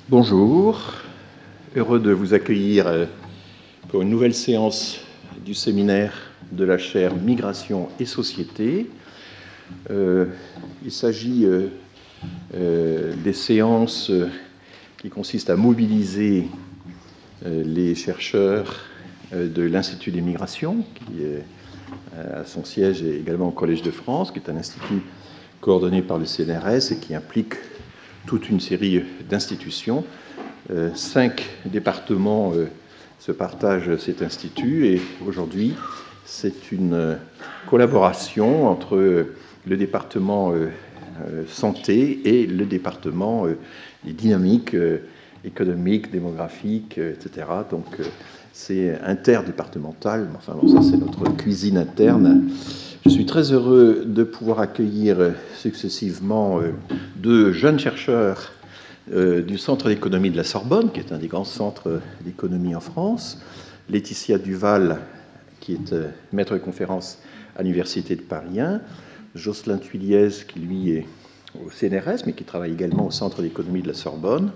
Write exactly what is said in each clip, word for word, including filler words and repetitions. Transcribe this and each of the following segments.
Bonjour, heureux de vous accueillir pour une nouvelle séance du séminaire de la chaire Migration et Société. Euh, il s'agit euh, euh, des séances qui consistent à mobiliser euh, les chercheurs euh, de l'Institut des migrations, qui est à son siège également au Collège de France, qui est un institut coordonné par le C N R S et qui implique toute une série d'institutions. Euh, cinq départements euh, se partagent cet institut et aujourd'hui, c'est une euh, collaboration entre euh, le département euh, euh, santé et le département euh, des dynamiques euh, économiques, démographiques, euh, et cetera. Donc, euh, c'est interdépartemental. Enfin, bon, ça, c'est notre cuisine interne. Je suis très heureux de pouvoir accueillir euh, successivement euh, deux jeunes chercheurs Euh, du Centre d'économie de la Sorbonne, qui est un des grands centres d'économie en France, Laetitia Duval, qui est euh, maître de conférence à l'Université de Paris un, Jocelyn Tuiliez, qui lui est au C N R S, mais qui travaille également au Centre d'économie de la Sorbonne.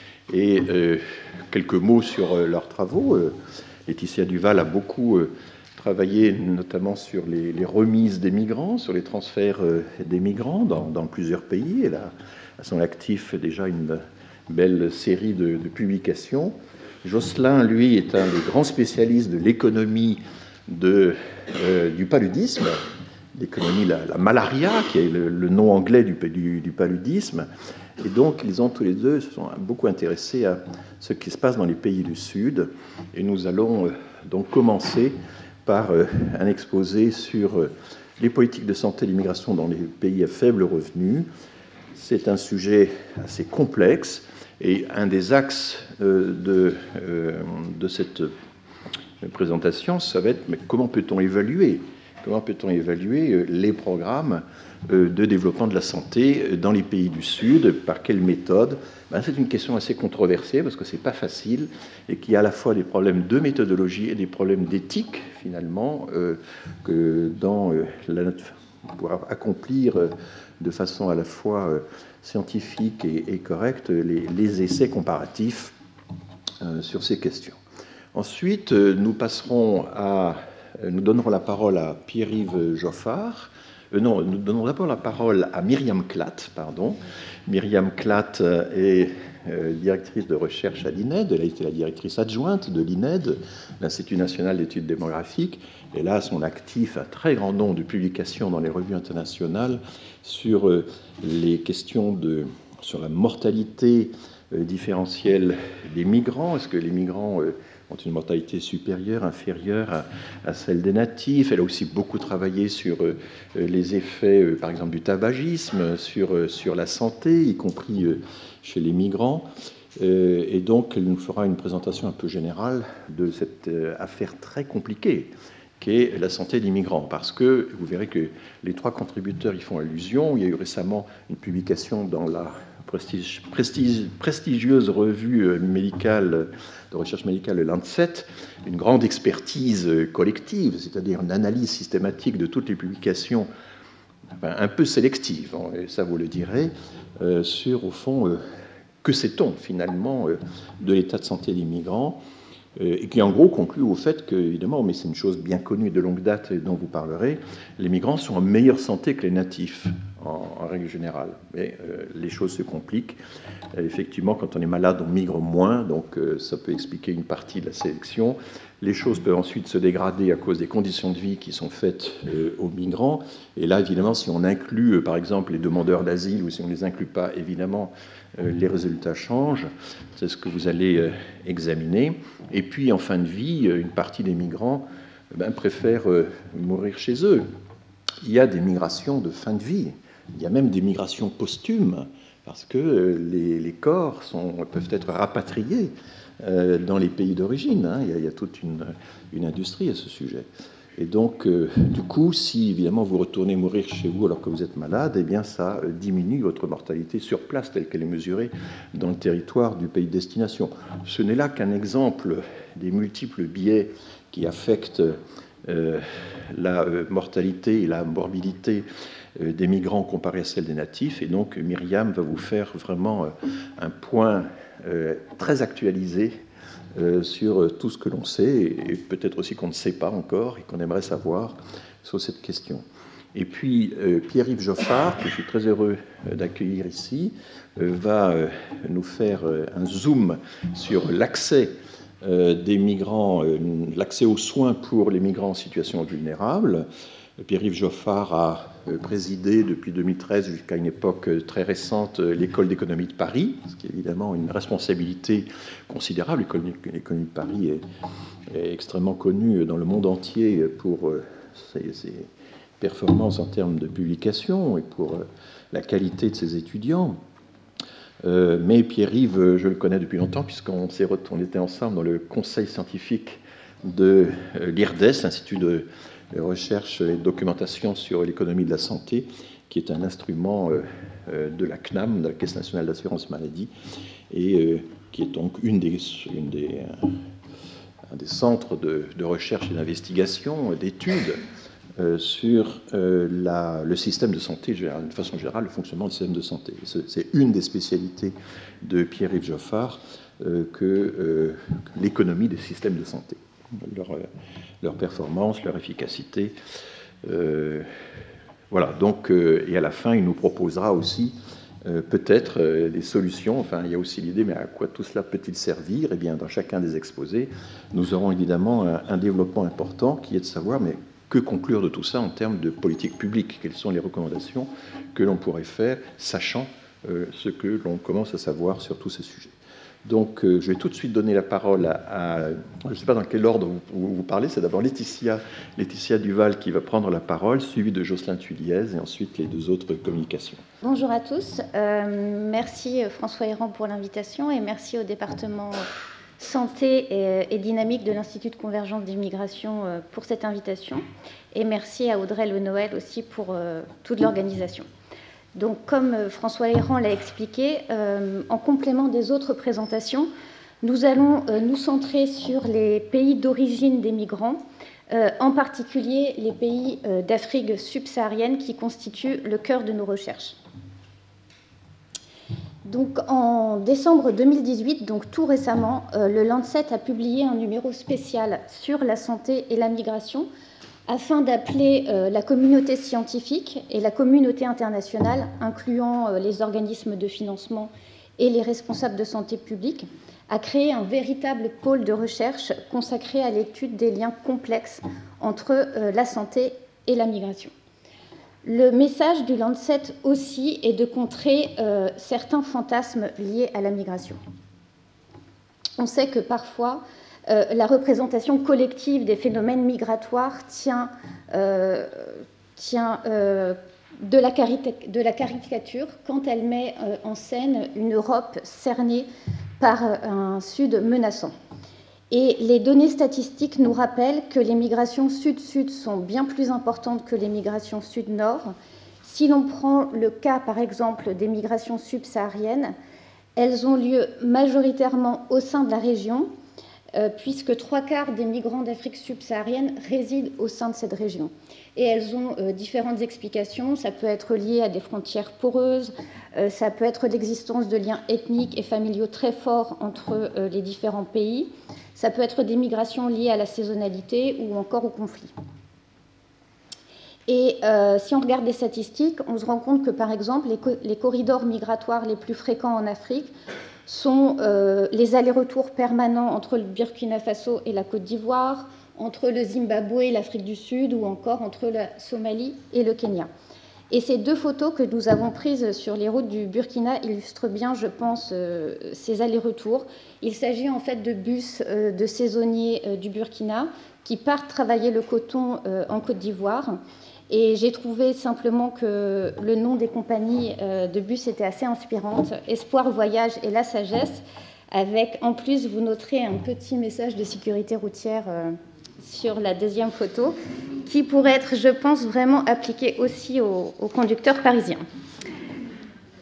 Et euh, quelques mots sur euh, leurs travaux. Euh, Laetitia Duval a beaucoup euh, travaillé notamment sur les, les remises des migrants, sur les transferts euh, des migrants dans, dans plusieurs pays. Elle a à son actif déjà une belle série de, de publications. Jocelyn, lui, est un des grands spécialistes de l'économie de, euh, du paludisme, l'économie, la, la malaria, qui est le, le nom anglais du, du, du paludisme. Et donc, ils ont tous les deux se sont beaucoup intéressés à ce qui se passe dans les pays du Sud. Et nous allons euh, donc commencer par euh, un exposé sur euh, les politiques de santé et l'immigration dans les pays à faible revenu. C'est un sujet assez complexe et un des axes euh, de, euh, de cette présentation, ça va être mais comment peut-on évaluer Comment peut-on évaluer les programmes de développement de la santé dans les pays du Sud? Par quelle méthode? Ben, c'est une question assez controversée parce que c'est pas facile et qu'il y a à la fois des problèmes de méthodologie et des problèmes d'éthique, finalement, euh, que dans euh, la, pour accomplir euh, de façon à la fois euh, scientifique et, et correcte les, les essais comparatifs euh, sur ces questions. Ensuite, euh, nous passerons à Nous donnerons la parole à Pierre-Yves Joffard. Euh, non, nous donnons d'abord la parole à Myriam Klatt. Pardon. Myriam Klatt est euh, directrice de recherche à l'I N E D. Elle a été la directrice adjointe de l'I N E D, l'Institut national d'études démographiques. Elle a à son actif un très grand nombre de publications dans les revues internationales sur euh, les questions de, sur la mortalité euh, différentielle des migrants. Est-ce que les migrants euh, ont une mortalité supérieure, inférieure à, à celle des natifs? Elle a aussi beaucoup travaillé sur euh, les effets, euh, par exemple, du tabagisme, sur, euh, sur la santé, y compris euh, chez les migrants. Euh, et donc, elle nous fera une présentation un peu générale de cette euh, affaire très compliquée qu'est la santé des migrants. Parce que vous verrez que les trois contributeurs y font allusion. Il y a eu récemment une publication dans la prestige, prestige, prestigieuse revue médicale de recherche médicale, le Lancet, une grande expertise collective, c'est-à-dire une analyse systématique de toutes les publications, enfin, un peu sélective, hein, et ça vous le direz, euh, sur, au fond, euh, que sait-on finalement euh, de l'état de santé des migrants, euh, et qui en gros conclut au fait que, évidemment, mais c'est une chose bien connue de longue date et dont vous parlerez, les migrants sont en meilleure santé que les natifs, en, en règle générale. Mais euh, les choses se compliquent. Effectivement, quand on est malade, on migre moins, donc euh, ça peut expliquer une partie de la sélection. Les choses peuvent ensuite se dégrader à cause des conditions de vie qui sont faites euh, aux migrants. Et là, évidemment, si on inclut, euh, par exemple, les demandeurs d'asile ou si on ne les inclut pas, évidemment, euh, les résultats changent. C'est ce que vous allez euh, examiner. Et puis, en fin de vie, une partie des migrants eh ben, préfèrent euh, mourir chez eux. Il y a des migrations de fin de vie. Il y a même des migrations posthumes, parce que les, les corps sont, peuvent être rapatriés euh, dans les pays d'origine. Hein. Il, il y a toute une, une industrie à ce sujet. Et donc, euh, du coup, si évidemment vous retournez mourir chez vous alors que vous êtes malade, eh bien ça diminue votre mortalité sur place telle qu'elle est mesurée dans le territoire du pays de destination. Ce n'est là qu'un exemple des multiples biais qui affectent euh, la euh, mortalité et la morbidité euh, des migrants comparée à celle des natifs. Et donc Myriam va vous faire vraiment euh, un point euh, très actualisé euh, sur tout ce que l'on sait, et, et peut-être aussi qu'on ne sait pas encore et qu'on aimerait savoir sur cette question. Et puis euh, Pierre-Yves Joffard, que je suis très heureux euh, d'accueillir ici, euh, va euh, nous faire euh, un zoom sur l'accès euh, des migrants, euh, l'accès aux soins pour les migrants en situation vulnérable. Pierre-Yves Joffard a euh, présidé depuis deux mille treize jusqu'à une époque euh, très récente euh, l'École d'économie de Paris, ce qui est évidemment une responsabilité considérable. L'économie de Paris est, est extrêmement connue dans le monde entier pour euh, ses, ses performances en termes de publication et pour euh, la qualité de ses étudiants. Euh, mais Pierre-Yves, je le connais depuis longtemps, puisqu'on s'est on était ensemble dans le conseil scientifique de euh, l'I R D E S, l'Institut de recherche et de documentation sur l'économie de la santé, qui est un instrument euh, euh, de la C N A M, de la Caisse nationale d'assurance maladie, et euh, qui est donc une des, une des, un des centres de, de recherche et d'investigation, d'études Euh, sur euh, la, le système de santé, de façon générale, le fonctionnement du système de santé. C'est une des spécialités de Pierre-Yves Joffard euh, que euh, l'économie des systèmes de santé, leur, euh, leur performance, leur efficacité. Euh, voilà, donc, euh, et à la fin, il nous proposera aussi euh, peut-être euh, des solutions. Enfin, il y a aussi l'idée, mais à quoi tout cela peut-il servir? Eh bien, dans chacun des exposés, nous aurons évidemment un, un développement important qui est de savoir, mais que conclure de tout ça en termes de politique publique? Quelles sont les recommandations que l'on pourrait faire, sachant euh, ce que l'on commence à savoir sur tous ces sujets? Donc, euh, je vais tout de suite donner la parole à... à je ne sais pas dans quel ordre vous, vous, vous parlez. C'est d'abord Laetitia, Laetitia Duval qui va prendre la parole, suivie de Jocelyn Thuiliez, et ensuite les deux autres communications. Bonjour à tous. Euh, merci François Héran pour l'invitation et merci au département santé et, et dynamique de l'Institut de convergence des migrations euh, pour cette invitation. Et merci à Audrey Le Noël aussi pour euh, toute l'organisation. Donc, comme euh, François Héran l'a expliqué, euh, en complément des autres présentations, nous allons euh, nous centrer sur les pays d'origine des migrants, euh, en particulier les pays euh, d'Afrique subsaharienne qui constituent le cœur de nos recherches. Donc, en décembre deux mille dix-huit, donc tout récemment, euh, le Lancet a publié un numéro spécial sur la santé et la migration afin d'appeler euh, la communauté scientifique et la communauté internationale, incluant euh, les organismes de financement et les responsables de santé publique, à créer un véritable pôle de recherche consacré à l'étude des liens complexes entre euh, la santé et la migration. Le message du Lancet aussi est de contrer euh, certains fantasmes liés à la migration. On sait que parfois, euh, la représentation collective des phénomènes migratoires tient, euh, tient euh, de, la de la caricature quand elle met euh, en scène une Europe cernée par euh, un Sud menaçant. Et les données statistiques nous rappellent que les migrations sud-sud sont bien plus importantes que les migrations sud-nord. Si l'on prend le cas, par exemple, des migrations subsahariennes, elles ont lieu majoritairement au sein de la région, euh, puisque trois quarts des migrants d'Afrique subsaharienne résident au sein de cette région. Et elles ont euh, différentes explications. Ça peut être lié à des frontières poreuses, euh, ça peut être l'existence de liens ethniques et familiaux très forts entre euh, les différents pays. Ça peut être des migrations liées à la saisonnalité ou encore au conflit. Et euh, si on regarde les statistiques, on se rend compte que, par exemple, les, co les corridors migratoires les plus fréquents en Afrique sont euh, les allers-retours permanents entre le Burkina Faso et la Côte d'Ivoire, entre le Zimbabwe et l'Afrique du Sud, ou encore entre la Somalie et le Kenya. Et ces deux photos que nous avons prises sur les routes du Burkina illustrent bien, je pense, euh, ces allers-retours. Il s'agit en fait de bus euh, de saisonniers euh, du Burkina qui partent travailler le coton euh, en Côte d'Ivoire. Et j'ai trouvé simplement que le nom des compagnies euh, de bus était assez inspirante. Espoir Voyage et La Sagesse, avec en plus, vous noterez un petit message de sécurité routière euh, sur la deuxième photo, qui pourrait être, je pense, vraiment appliqué aussi aux, aux conducteurs parisiens.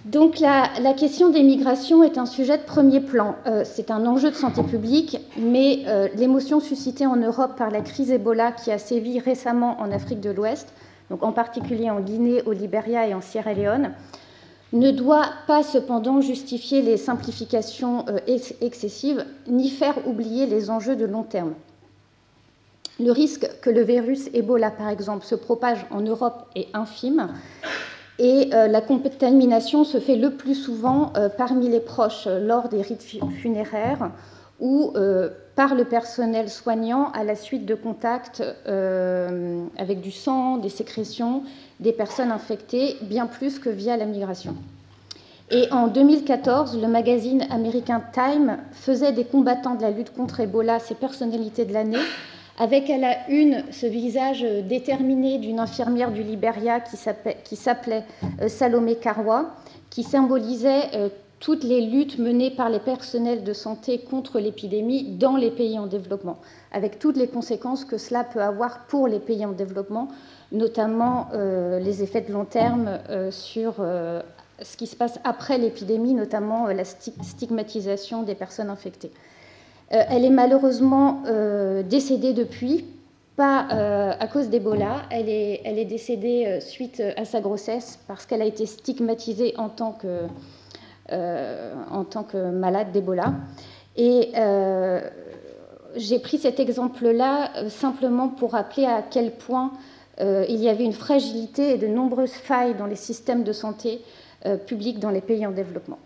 Donc la, la question des migrations est un sujet de premier plan. Euh, c'est un enjeu de santé publique, mais euh, l'émotion suscitée en Europe par la crise Ebola qui a sévi récemment en Afrique de l'Ouest, donc en particulier en Guinée, au Libéria et en Sierra Leone, ne doit pas cependant justifier les simplifications euh, ex- excessives, ni faire oublier les enjeux de long terme. Le risque que le virus Ebola, par exemple, se propage en Europe est infime, et euh, la contamination se fait le plus souvent euh, parmi les proches euh, lors des rites funéraires ou euh, par le personnel soignant à la suite de contacts euh, avec du sang, des sécrétions, des personnes infectées, bien plus que via la migration. Et en deux mille quatorze, le magazine américain Time faisait des combattants de la lutte contre Ebola ses personnalités de l'année, avec à la une ce visage déterminé d'une infirmière du Libéria qui s'appelait Salomé Karoua, qui symbolisait toutes les luttes menées par les personnels de santé contre l'épidémie dans les pays en développement, avec toutes les conséquences que cela peut avoir pour les pays en développement, notamment euh, les effets de long terme euh, sur euh, ce qui se passe après l'épidémie, notamment euh, la stigmatisation des personnes infectées. Euh, elle est malheureusement euh, décédée depuis, pas euh, à cause d'Ebola, elle est, elle est décédée euh, suite à sa grossesse parce qu'elle a été stigmatisée en tant que, euh, en tant que malade d'Ebola. Et euh, j'ai pris cet exemple-là euh, simplement pour rappeler à quel point euh, il y avait une fragilité et de nombreuses failles dans les systèmes de santé euh, publics dans les pays en développement.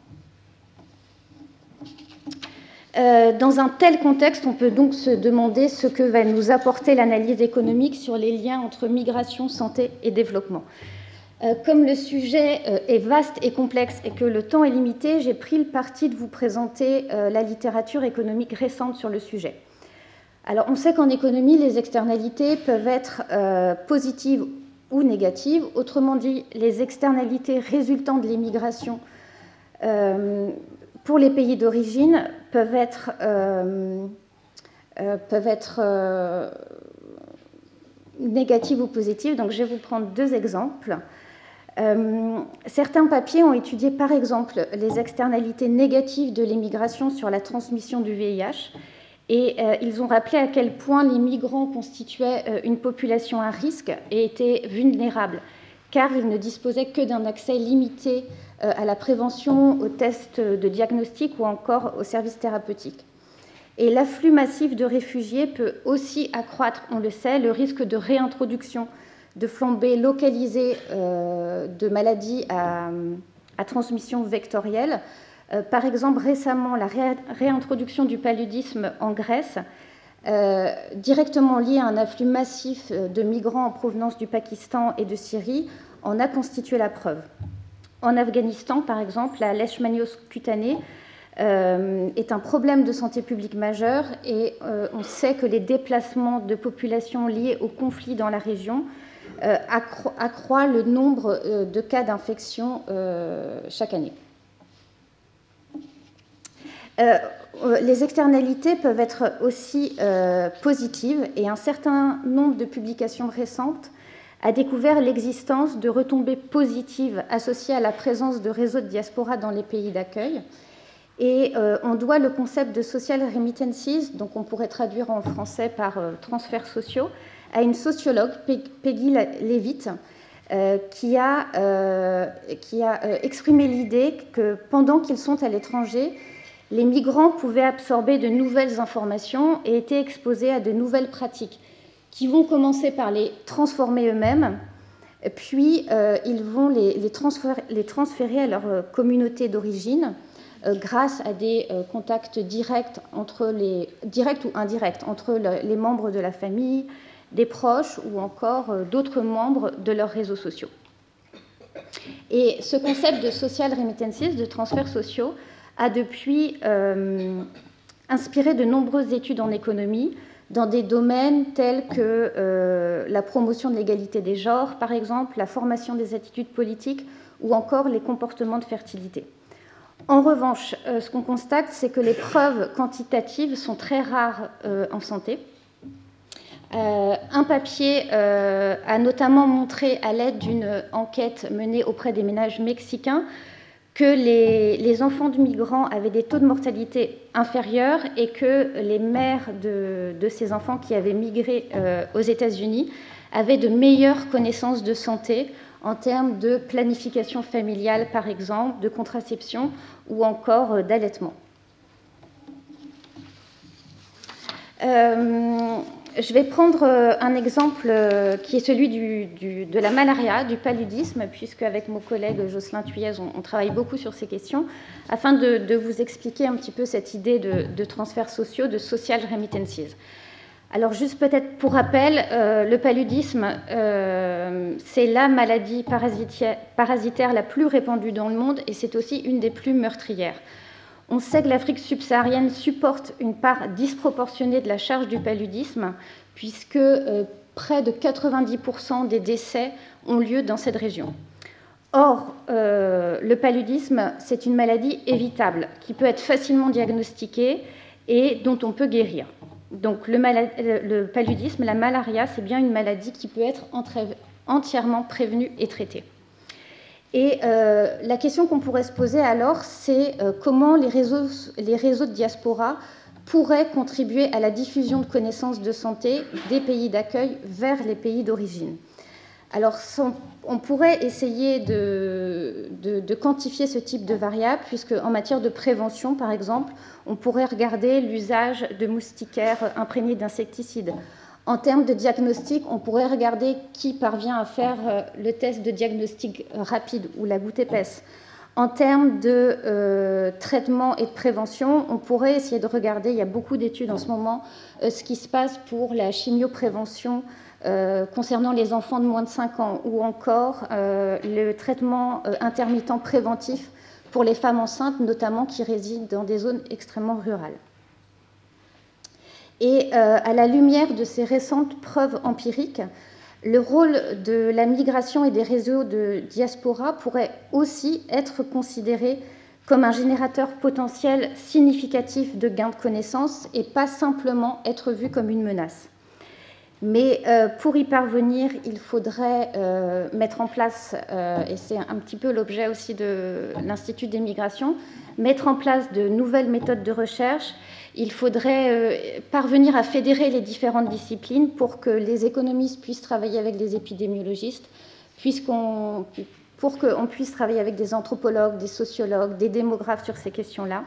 Euh, dans un tel contexte, on peut donc se demander ce que va nous apporter l'analyse économique sur les liens entre migration, santé et développement. Euh, comme le sujet euh, est vaste et complexe et que le temps est limité, j'ai pris le parti de vous présenter euh, la littérature économique récente sur le sujet. Alors, on sait qu'en économie, les externalités peuvent être euh, positives ou négatives. Autrement dit, les externalités résultant de l'immigration euh, pour les pays d'origine peuvent être, euh, euh, peuvent être euh, négatives ou positives. Donc, je vais vous prendre deux exemples. Euh, certains papiers ont étudié, par exemple, les externalités négatives de l'immigration sur la transmission du V I H, et euh, ils ont rappelé à quel point les migrants constituaient euh, une population à risque et étaient vulnérables, car ils ne disposaient que d'un accès limité euh, à la prévention, aux tests de diagnostic ou encore aux services thérapeutiques. Et l'afflux massif de réfugiés peut aussi accroître, on le sait, le risque de réintroduction de flambées localisées euh, de maladies à, à transmission vectorielle. Euh, par exemple, récemment, la ré réintroduction du paludisme en Grèce, euh, directement liée à un afflux massif de migrants en provenance du Pakistan et de Syrie, en a constitué la preuve. En Afghanistan, par exemple, la leishmaniose cutanée euh, est un problème de santé publique majeur et euh, on sait que les déplacements de populations liés au conflit dans la région euh, accro accroît le nombre euh, de cas d'infection euh, chaque année. Euh, les externalités peuvent être aussi euh, positives et un certain nombre de publications récentes a découvert l'existence de retombées positives associées à la présence de réseaux de diaspora dans les pays d'accueil. Et euh, on doit le concept de social remittances, donc on pourrait traduire en français par euh, transferts sociaux, à une sociologue, Peggy Levitt, euh, qui a, euh, qui a euh, exprimé l'idée que pendant qu'ils sont à l'étranger, les migrants pouvaient absorber de nouvelles informations et étaient exposés à de nouvelles pratiques qui vont commencer par les transformer eux-mêmes, puis euh, ils vont les, les, transférer, les transférer à leur communauté d'origine euh, grâce à des euh, contacts directs, entre les, directs ou indirects entre le, les membres de la famille, des proches ou encore euh, d'autres membres de leurs réseaux sociaux. Et ce concept de social remittances, de transferts sociaux, a depuis euh, inspiré de nombreuses études en économie dans des domaines tels que euh, la promotion de l'égalité des genres, par exemple, la formation des attitudes politiques ou encore les comportements de fertilité. En revanche, euh, ce qu'on constate, c'est que les preuves quantitatives sont très rares euh, en santé. Euh, un papier euh, a notamment montré, à l'aide d'une enquête menée auprès des ménages mexicains, que les, les enfants de migrants avaient des taux de mortalité inférieurs et que les mères de, de ces enfants qui avaient migré euh, aux États-Unis avaient de meilleures connaissances de santé en termes de planification familiale, par exemple, de contraception ou encore euh, d'allaitement. Euh, je vais prendre un exemple qui est celui du, du, de la malaria, du paludisme, puisque avec mon collègue Jocelyn Thuillez, on, on travaille beaucoup sur ces questions, afin de, de vous expliquer un petit peu cette idée de, de transferts sociaux, de social remittances. Alors juste peut-être pour rappel, euh, le paludisme, euh, c'est la maladie parasitaire, parasitaire la plus répandue dans le monde et c'est aussi une des plus meurtrières. On sait que l'Afrique subsaharienne supporte une part disproportionnée de la charge du paludisme, puisque euh, près de quatre-vingt-dix pour cent des décès ont lieu dans cette région. Or, euh, le paludisme, c'est une maladie évitable, qui peut être facilement diagnostiquée et dont on peut guérir. Donc le, malade, le paludisme, la malaria, c'est bien une maladie qui peut être entièrement prévenue et traitée. Et euh, la question qu'on pourrait se poser alors, c'est euh, comment les réseaux, les réseaux de diaspora pourraient contribuer à la diffusion de connaissances de santé des pays d'accueil vers les pays d'origine. Alors, on pourrait essayer de, de, de quantifier ce type de variables, puisque en matière de prévention, par exemple, on pourrait regarder l'usage de moustiquaires imprégnés d'insecticides. En termes de diagnostic, on pourrait regarder qui parvient à faire le test de diagnostic rapide ou la goutte épaisse. En termes de euh, traitement et de prévention, on pourrait essayer de regarder, il y a beaucoup d'études en ce moment, euh, ce qui se passe pour la chimioprévention euh, concernant les enfants de moins de cinq ans ou encore euh, le traitement euh, intermittent préventif pour les femmes enceintes, notamment qui résident dans des zones extrêmement rurales. Et euh, à la lumière de ces récentes preuves empiriques, le rôle de la migration et des réseaux de diaspora pourrait aussi être considéré comme un générateur potentiel significatif de gains de connaissances et pas simplement être vu comme une menace. Mais euh, pour y parvenir, il faudrait euh, mettre en place, euh, et c'est un petit peu l'objet aussi de l'Institut des migrations, mettre en place de nouvelles méthodes de recherche. Il faudrait euh, parvenir à fédérer les différentes disciplines pour que les économistes puissent travailler avec des épidémiologistes, puisqu'on, pour qu'on puisse travailler avec des anthropologues, des sociologues, des démographes sur ces questions-là.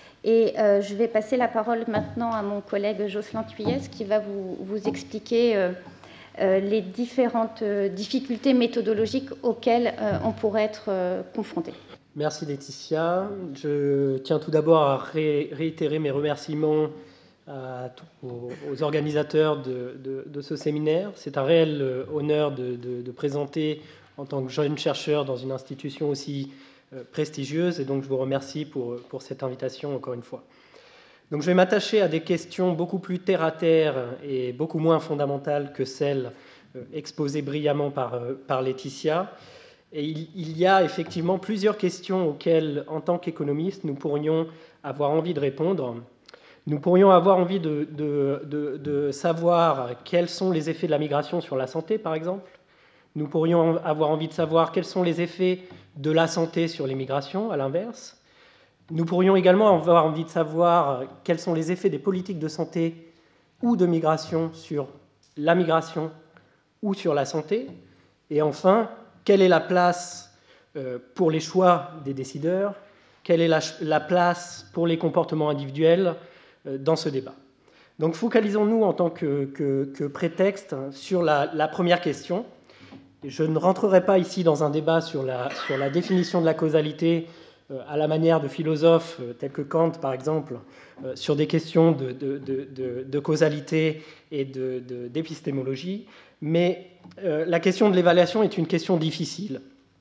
Et euh, je vais passer la parole maintenant à mon collègue Jocelyn Thuillez qui va vous, vous expliquer euh, euh, les différentes euh, difficultés méthodologiques auxquelles euh, on pourrait être euh, confronté. Merci Laetitia. Je tiens tout d'abord à ré- réitérer mes remerciements à, aux, aux organisateurs de, de, de ce séminaire. C'est un réel honneur de, de, de présenter en tant que jeune chercheur dans une institution aussi prestigieuse, et donc je vous remercie pour, pour cette invitation encore une fois. Donc je vais m'attacher à des questions beaucoup plus terre-à-terre et beaucoup moins fondamentales que celles exposées brillamment par, par Laetitia. Et il, il y a effectivement plusieurs questions auxquelles, en tant qu'économistes, nous pourrions avoir envie de répondre. Nous pourrions avoir envie de, de, de, de savoir quels sont les effets de la migration sur la santé, par exemple. Nous pourrions avoir envie de savoir quels sont les effets de la santé sur les migrations, à l'inverse. Nous pourrions également avoir envie de savoir quels sont les effets des politiques de santé ou de migration sur la migration ou sur la santé. Et enfin, quelle est la place pour les choix des décideurs? Quelle est la, la place pour les comportements individuels dans ce débat? Donc focalisons-nous en tant que, que, que prétexte sur la, la première question. Je ne rentrerai pas ici dans un débat sur la, sur la définition de la causalité euh, à la manière de philosophes euh, tels que Kant, par exemple, euh, sur des questions de, de, de, de, de causalité et de, de, d'épistémologie, mais euh, la question de l'évaluation est une question difficile.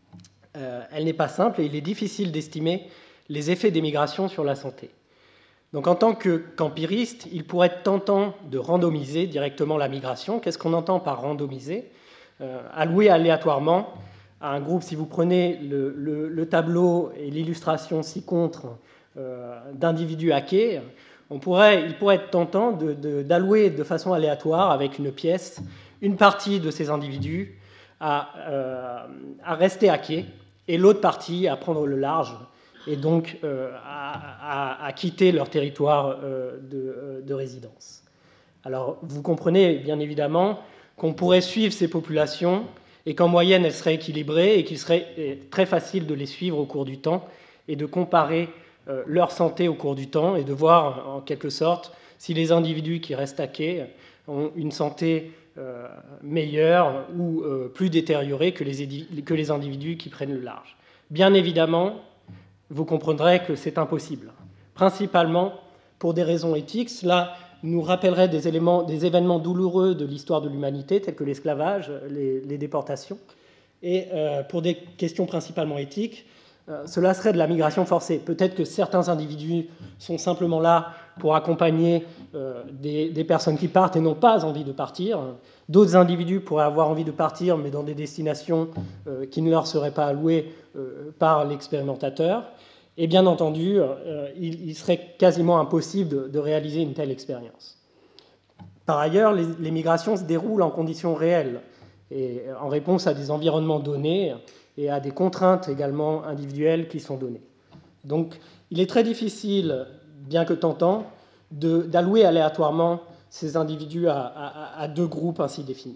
Euh, elle n'est pas simple et il est difficile d'estimer les effets des migrations sur la santé. Donc en tant que, qu'empiriste, il pourrait être tentant de randomiser directement la migration. Qu'est-ce qu'on entend par randomiser ? Euh, alloué aléatoirement à un groupe. Si vous prenez le, le, le tableau et l'illustration ci-contre euh, d'individus hackés, on pourrait, il pourrait être tentant de, de, d'allouer de façon aléatoire avec une pièce une partie de ces individus à, euh, à rester hackés et l'autre partie à prendre le large et donc euh, à, à, à quitter leur territoire euh, de, de résidence. Alors, vous comprenez bien évidemment qu'on pourrait suivre ces populations et qu'en moyenne, elles seraient équilibrées et qu'il serait très facile de les suivre au cours du temps et de comparer euh, leur santé au cours du temps et de voir, en quelque sorte, si les individus qui restent à quai ont une santé euh, meilleure ou euh, plus détériorée que les, que les individus qui prennent le large. Bien évidemment, vous comprendrez que c'est impossible, principalement pour des raisons éthiques. Cela nous rappellerait des, éléments, des événements douloureux de l'histoire de l'humanité, tels que l'esclavage, les, les déportations. Et euh, pour des questions principalement éthiques, euh, cela serait de la migration forcée. Peut-être que certains individus sont simplement là pour accompagner euh, des, des personnes qui partent et n'ont pas envie de partir. D'autres individus pourraient avoir envie de partir, mais dans des destinations euh, qui ne leur seraient pas allouées euh, par l'expérimentateur. Et bien entendu, euh, il, il serait quasiment impossible de, de réaliser une telle expérience. Par ailleurs, les, les migrations se déroulent en conditions réelles et en réponse à des environnements donnés et à des contraintes également individuelles qui sont données. Donc, il est très difficile, bien que tentant, de, d'allouer aléatoirement ces individus à, à, à deux groupes ainsi définis.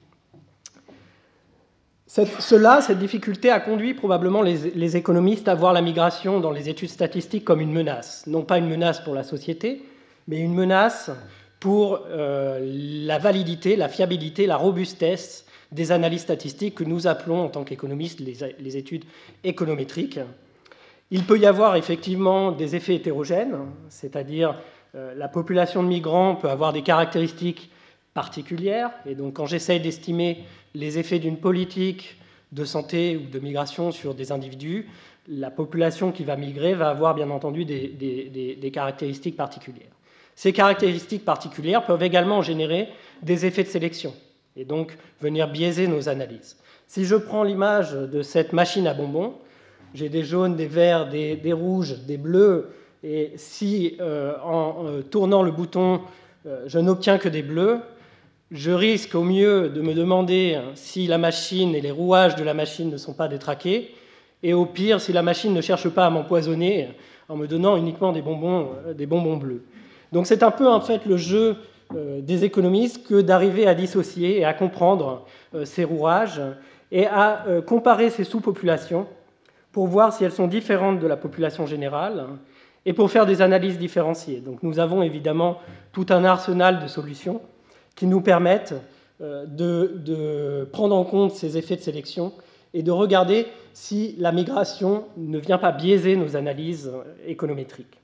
Cette, cela, cette difficulté a conduit probablement les, les économistes à voir la migration dans les études statistiques comme une menace. Non pas une menace pour la société, mais une menace pour euh, la validité, la fiabilité, la robustesse des analyses statistiques que nous appelons en tant qu'économistes les, les études économétriques. Il peut y avoir effectivement des effets hétérogènes, c'est-à-dire euh, la population de migrants peut avoir des caractéristiques particulières, et donc quand j'essaye d'estimer les effets d'une politique de santé ou de migration sur des individus, la population qui va migrer va avoir bien entendu des, des, des, des caractéristiques particulières. Ces caractéristiques particulières peuvent également générer des effets de sélection et donc venir biaiser nos analyses. Si je prends l'image de cette machine à bonbons, j'ai des jaunes, des verts, des, des rouges, des bleus, et si euh, en euh, tournant le bouton, euh, je n'obtiens que des bleus, je risque au mieux de me demander si la machine et les rouages de la machine ne sont pas détraqués, et au pire, si la machine ne cherche pas à m'empoisonner en me donnant uniquement des bonbons, des bonbons bleus. Donc c'est un peu en fait le jeu euh, des économistes que d'arriver à dissocier et à comprendre euh, ces rouages et à euh, comparer ces sous-populations pour voir si elles sont différentes de la population générale et pour faire des analyses différenciées. Donc nous avons évidemment tout un arsenal de solutions qui nous permettent euh, de, de prendre en compte ces effets de sélection et de regarder si la migration ne vient pas biaiser nos analyses économétriques.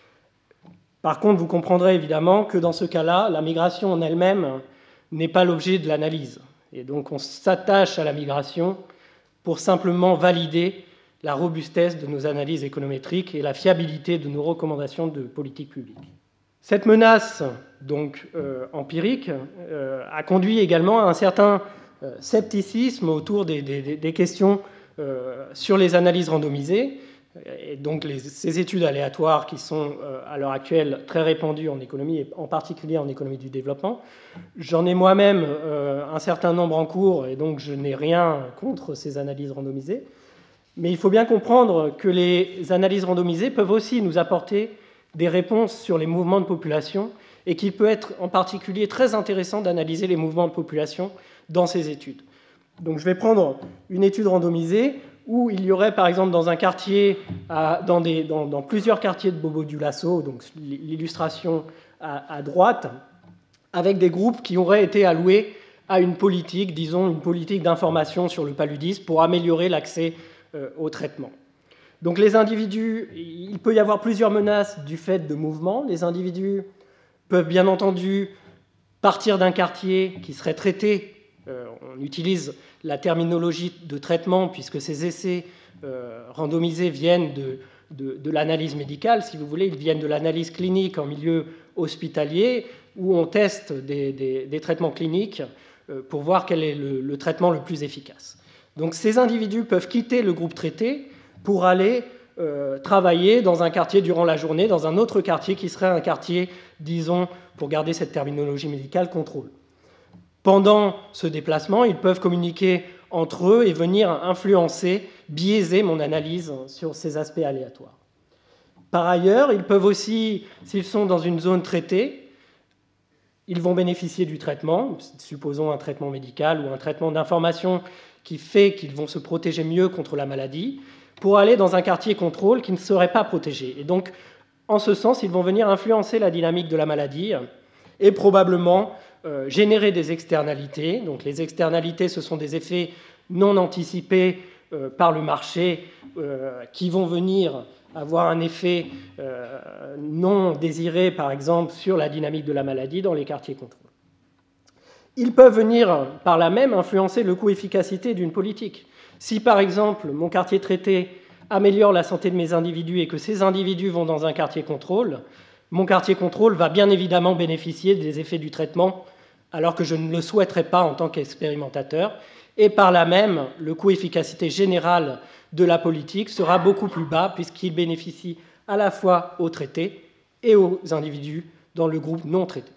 Par contre, vous comprendrez évidemment que dans ce cas-là, la migration en elle-même n'est pas l'objet de l'analyse. Et donc on s'attache à la migration pour simplement valider la robustesse de nos analyses économétriques et la fiabilité de nos recommandations de politique publique. Cette menace donc, euh, empirique euh, a conduit également à un certain euh, scepticisme autour des, des, des questions euh, sur les analyses randomisées, et donc les, ces études aléatoires qui sont euh, à l'heure actuelle très répandues en économie, et en particulier en économie du développement. J'en ai moi-même euh, un certain nombre en cours, et donc je n'ai rien contre ces analyses randomisées. Mais il faut bien comprendre que les analyses randomisées peuvent aussi nous apporter des réponses sur les mouvements de population et qu'il peut être en particulier très intéressant d'analyser les mouvements de population dans ces études. Donc je vais prendre une étude randomisée où il y aurait par exemple dans un quartier, dans, des, dans, dans plusieurs quartiers de Bobo-Dioulasso, donc l'illustration à, à droite, avec des groupes qui auraient été alloués à une politique, disons une politique d'information sur le paludisme pour améliorer l'accès euh, au traitement. Donc les individus, il peut y avoir plusieurs menaces du fait de mouvements. Les individus peuvent bien entendu partir d'un quartier qui serait traité. Euh, on utilise la terminologie de traitement puisque ces essais euh, randomisés viennent de, de, de l'analyse médicale, si vous voulez. Ils viennent de l'analyse clinique en milieu hospitalier où on teste des, des, des traitements cliniques euh, pour voir quel est le, le traitement le plus efficace. Donc ces individus peuvent quitter le groupe traité pour aller euh, travailler dans un quartier durant la journée, dans un autre quartier qui serait un quartier, disons, pour garder cette terminologie médicale, contrôle. Pendant ce déplacement, ils peuvent communiquer entre eux et venir influencer biaiser mon analyse sur ces aspects aléatoires. Par ailleurs, ils peuvent aussi, s'ils sont dans une zone traitée, ils vont bénéficier du traitement, supposons un traitement médical ou un traitement d'information qui fait qu'ils vont se protéger mieux contre la maladie, pour aller dans un quartier contrôle qui ne serait pas protégé. Et donc, en ce sens, ils vont venir influencer la dynamique de la maladie et probablement euh, générer des externalités. Donc, les externalités, ce sont des effets non anticipés euh, par le marché euh, qui vont venir avoir un effet euh, non désiré, par exemple, sur la dynamique de la maladie dans les quartiers contrôle. Ils peuvent venir, par là même, influencer le coût-efficacité d'une politique. Si, par exemple, mon quartier traité améliore la santé de mes individus et que ces individus vont dans un quartier contrôle, mon quartier contrôle va bien évidemment bénéficier des effets du traitement, alors que je ne le souhaiterais pas en tant qu'expérimentateur. Et par là même, le coût-efficacité général de la politique sera beaucoup plus bas, puisqu'il bénéficie à la fois aux traités et aux individus dans le groupe non traité.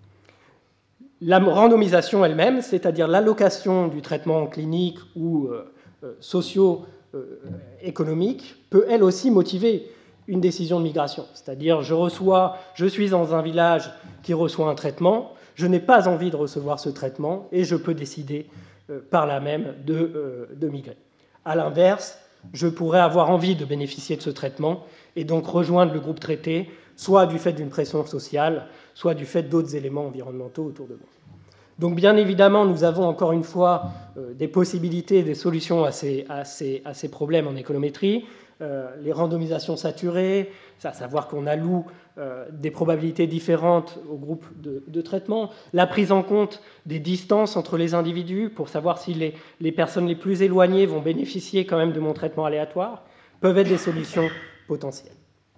La randomisation elle-même, c'est-à-dire l'allocation du traitement clinique ou euh, euh, socio-économique, peut elle aussi motiver une décision de migration. C'est-à-dire, je reçois, je suis dans un village qui reçoit un traitement, je n'ai pas envie de recevoir ce traitement et je peux décider euh, par là même de, euh, de migrer. À l'inverse, je pourrais avoir envie de bénéficier de ce traitement et donc rejoindre le groupe traité, soit du fait d'une pression sociale, soit du fait d'autres éléments environnementaux autour de moi. Donc bien évidemment, nous avons encore une fois euh, des possibilités, des solutions à ces, à ces, à ces problèmes en économétrie. Euh, les randomisations saturées, à savoir qu'on alloue euh, des probabilités différentes au groupe de, de traitement, la prise en compte des distances entre les individus pour savoir si les, les personnes les plus éloignées vont bénéficier quand même de mon traitement aléatoire, peuvent être des solutions potentielles.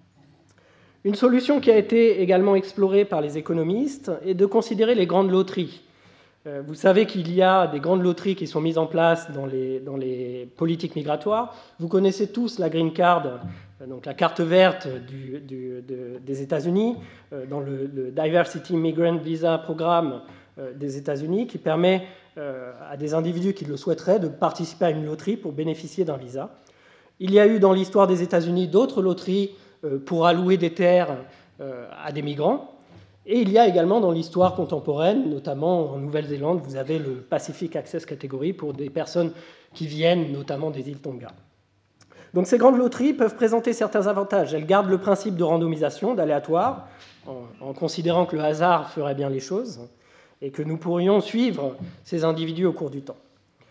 Une solution qui a été également explorée par les économistes est de considérer les grandes loteries. Vous savez qu'il y a des grandes loteries qui sont mises en place dans les, dans les politiques migratoires. Vous connaissez tous la Green Card, donc la carte verte du, du, de, des États-Unis, dans le, le Diversity Migrant Visa Programme des États-Unis, qui permet à des individus qui le souhaiteraient de participer à une loterie pour bénéficier d'un visa. Il y a eu dans l'histoire des États-Unis d'autres loteries pour allouer des terres à des migrants. Et il y a également dans l'histoire contemporaine, notamment en Nouvelle-Zélande, vous avez le Pacific Access Category pour des personnes qui viennent notamment des îles Tonga. Donc ces grandes loteries peuvent présenter certains avantages. Elles gardent le principe de randomisation, d'aléatoire, en, en considérant que le hasard ferait bien les choses et que nous pourrions suivre ces individus au cours du temps.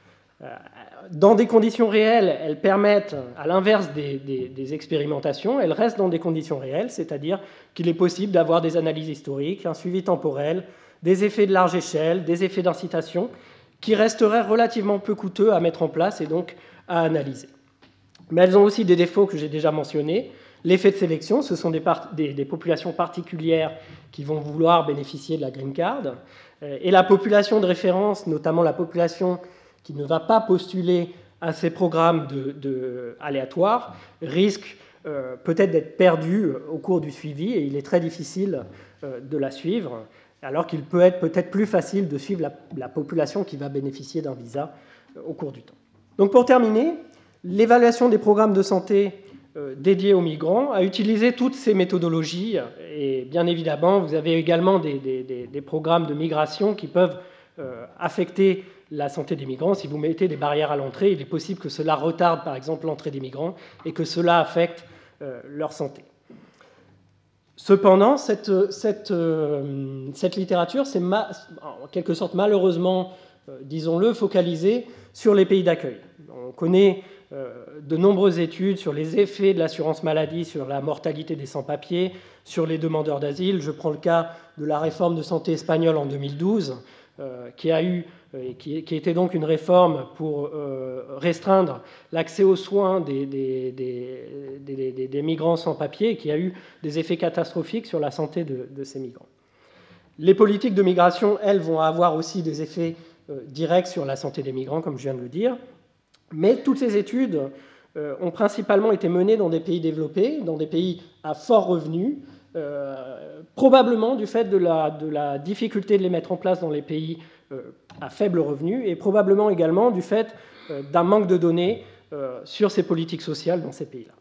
Dans des conditions réelles, elles permettent, à l'inverse des, des, des expérimentations, elles restent dans des conditions réelles, c'est-à-dire qu'il est possible d'avoir des analyses historiques, un suivi temporel, des effets de large échelle, des effets d'incitation, qui resteraient relativement peu coûteux à mettre en place et donc à analyser. Mais elles ont aussi des défauts que j'ai déjà mentionnés. L'effet de sélection, ce sont des, part- des, des populations particulières qui vont vouloir bénéficier de la Green Card, et la population de référence, notamment la population qui ne va pas postuler à ces programmes de, de aléatoires, risque euh, peut-être d'être perdue au cours du suivi, et il est très difficile euh, de la suivre, alors qu'il peut être peut-être plus facile de suivre la, la population qui va bénéficier d'un visa euh, au cours du temps. Donc pour terminer, l'évaluation des programmes de santé euh, dédiés aux migrants a utilisé toutes ces méthodologies, et bien évidemment, vous avez également des, des, des, des programmes de migration qui peuvent euh, affecter la santé des migrants. Si vous mettez des barrières à l'entrée, il est possible que cela retarde, par exemple, l'entrée des migrants et que cela affecte euh, leur santé. Cependant, cette, cette, euh, cette littérature s'est ma- en quelque sorte malheureusement, euh, disons-le, focalisée sur les pays d'accueil. On connaît euh, de nombreuses études sur les effets de l'assurance maladie sur la mortalité des sans-papiers, sur les demandeurs d'asile. Je prends le cas de la réforme de santé espagnole en deux mille douze, euh, qui a eu et qui, qui était donc une réforme pour euh, restreindre l'accès aux soins des, des, des, des, des, des migrants sans papier, et qui a eu des effets catastrophiques sur la santé de, de ces migrants. Les politiques de migration, elles, vont avoir aussi des effets euh, directs sur la santé des migrants, comme je viens de le dire, mais toutes ces études euh, ont principalement été menées dans des pays développés, dans des pays à fort revenu, euh, probablement du fait de la, de la difficulté de les mettre en place dans les pays à faible revenu, et probablement également du fait d'un manque de données euh, sur ces politiques sociales dans ces pays-là.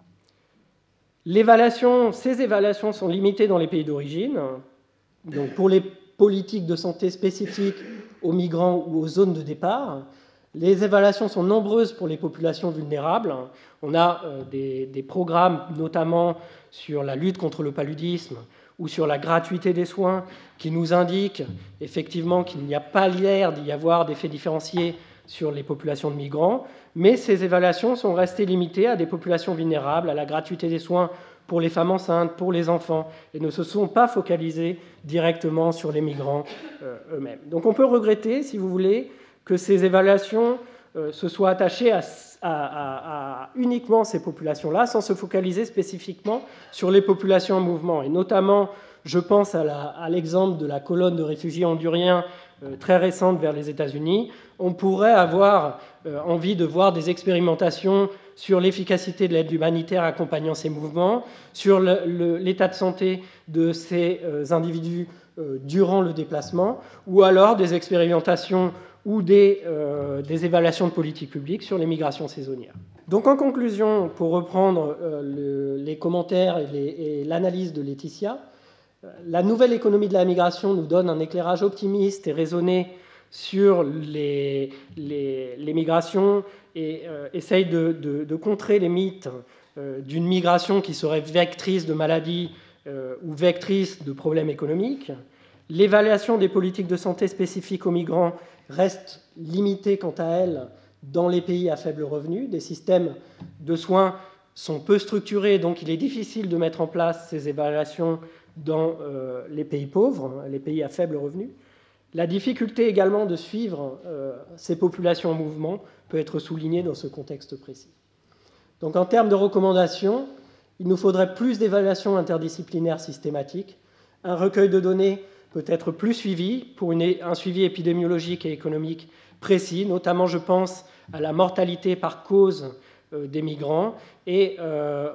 L'évaluation, ces évaluations sont limitées dans les pays d'origine. Donc pour les politiques de santé spécifiques aux migrants ou aux zones de départ, les évaluations sont nombreuses pour les populations vulnérables. On a euh, des, des programmes, notamment sur la lutte contre le paludisme ou sur la gratuité des soins, qui nous indiquent effectivement qu'il n'y a pas l'air d'y avoir d'effets différenciés sur les populations de migrants, mais ces évaluations sont restées limitées à des populations vulnérables, à la gratuité des soins pour les femmes enceintes, pour les enfants, et ne se sont pas focalisées directement sur les migrants euh, eux-mêmes. Donc on peut regretter, si vous voulez, que ces évaluations euh, se soient attachées à, à, à, à uniquement ces populations-là, sans se focaliser spécifiquement sur les populations en mouvement. Et notamment, je pense à, la, à l'exemple de la colonne de réfugiés honduriens euh, très récente vers les États-Unis. On pourrait avoir euh, envie de voir des expérimentations sur l'efficacité de l'aide humanitaire accompagnant ces mouvements, sur le, le, l'état de santé de ces euh, individus euh, durant le déplacement, ou alors des expérimentations ou des, euh, des évaluations de politique publique sur les migrations saisonnières. Donc en conclusion, pour reprendre euh, le, les commentaires et, les, et l'analyse de Laetitia, euh, la nouvelle économie de la migration nous donne un éclairage optimiste et raisonné sur les, les, les migrations et euh, essaye de, de, de contrer les mythes euh, d'une migration qui serait vectrice de maladies euh, ou vectrice de problèmes économiques. L'évaluation des politiques de santé spécifiques aux migrants reste limitée quant à elle dans les pays à faible revenu. Des systèmes de soins sont peu structurés, donc il est difficile de mettre en place ces évaluations dans euh, les pays pauvres, les pays à faible revenu. La difficulté également de suivre euh, ces populations en mouvement peut être soulignée dans ce contexte précis. Donc en termes de recommandations, il nous faudrait plus d'évaluations interdisciplinaires systématiques, un recueil de données peut être plus suivi pour une, un suivi épidémiologique et économique précis, notamment je pense à la mortalité par cause euh, des migrants et euh,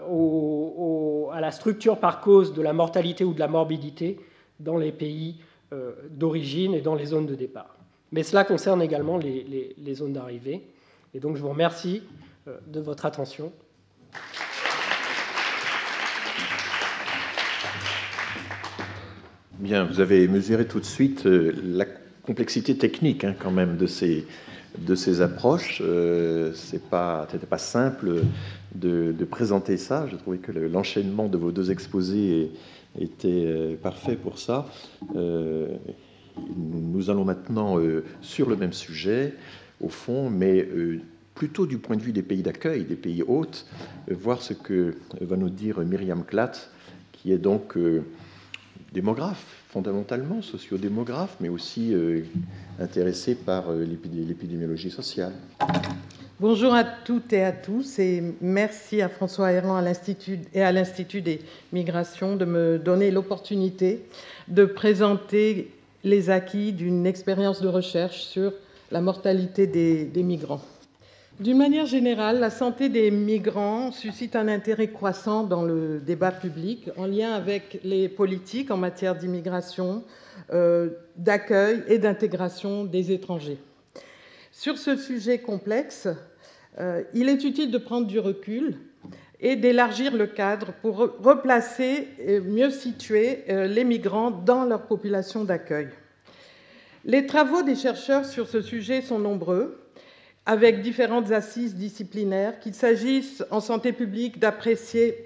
au, au, à la structure par cause de la mortalité ou de la morbidité dans les pays euh, d'origine et dans les zones de départ. Mais cela concerne également les, les, les zones d'arrivée. Et donc je vous remercie euh, de votre attention. Bien, vous avez mesuré tout de suite euh, la complexité technique hein, quand même de ces, de ces approches. Euh, c'est pas, c'était pas simple de, de présenter ça. Je trouvais que le, l'enchaînement de vos deux exposés était euh, parfait pour ça. Euh, nous allons maintenant euh, sur le même sujet, au fond, mais euh, plutôt du point de vue des pays d'accueil, des pays hôtes, euh, voir ce que va nous dire Myriam Klatt, qui est donc euh, démographe, fondamentalement, sociodémographe, mais aussi euh, intéressé par euh, l'épidé- l'épidémiologie sociale. Bonjour à toutes et à tous, et merci à François Héran à l'Institut, et à l'Institut des migrations de me donner l'opportunité de présenter les acquis d'une expérience de recherche sur la mortalité des, des migrants. D'une manière générale, la santé des migrants suscite un intérêt croissant dans le débat public en lien avec les politiques en matière d'immigration, euh, d'accueil et d'intégration des étrangers. Sur ce sujet complexe, euh, il est utile de prendre du recul et d'élargir le cadre pour replacer et mieux situer euh, les migrants dans leur population d'accueil. Les travaux des chercheurs sur ce sujet sont nombreux, avec différentes assises disciplinaires, qu'il s'agisse en santé publique d'apprécier,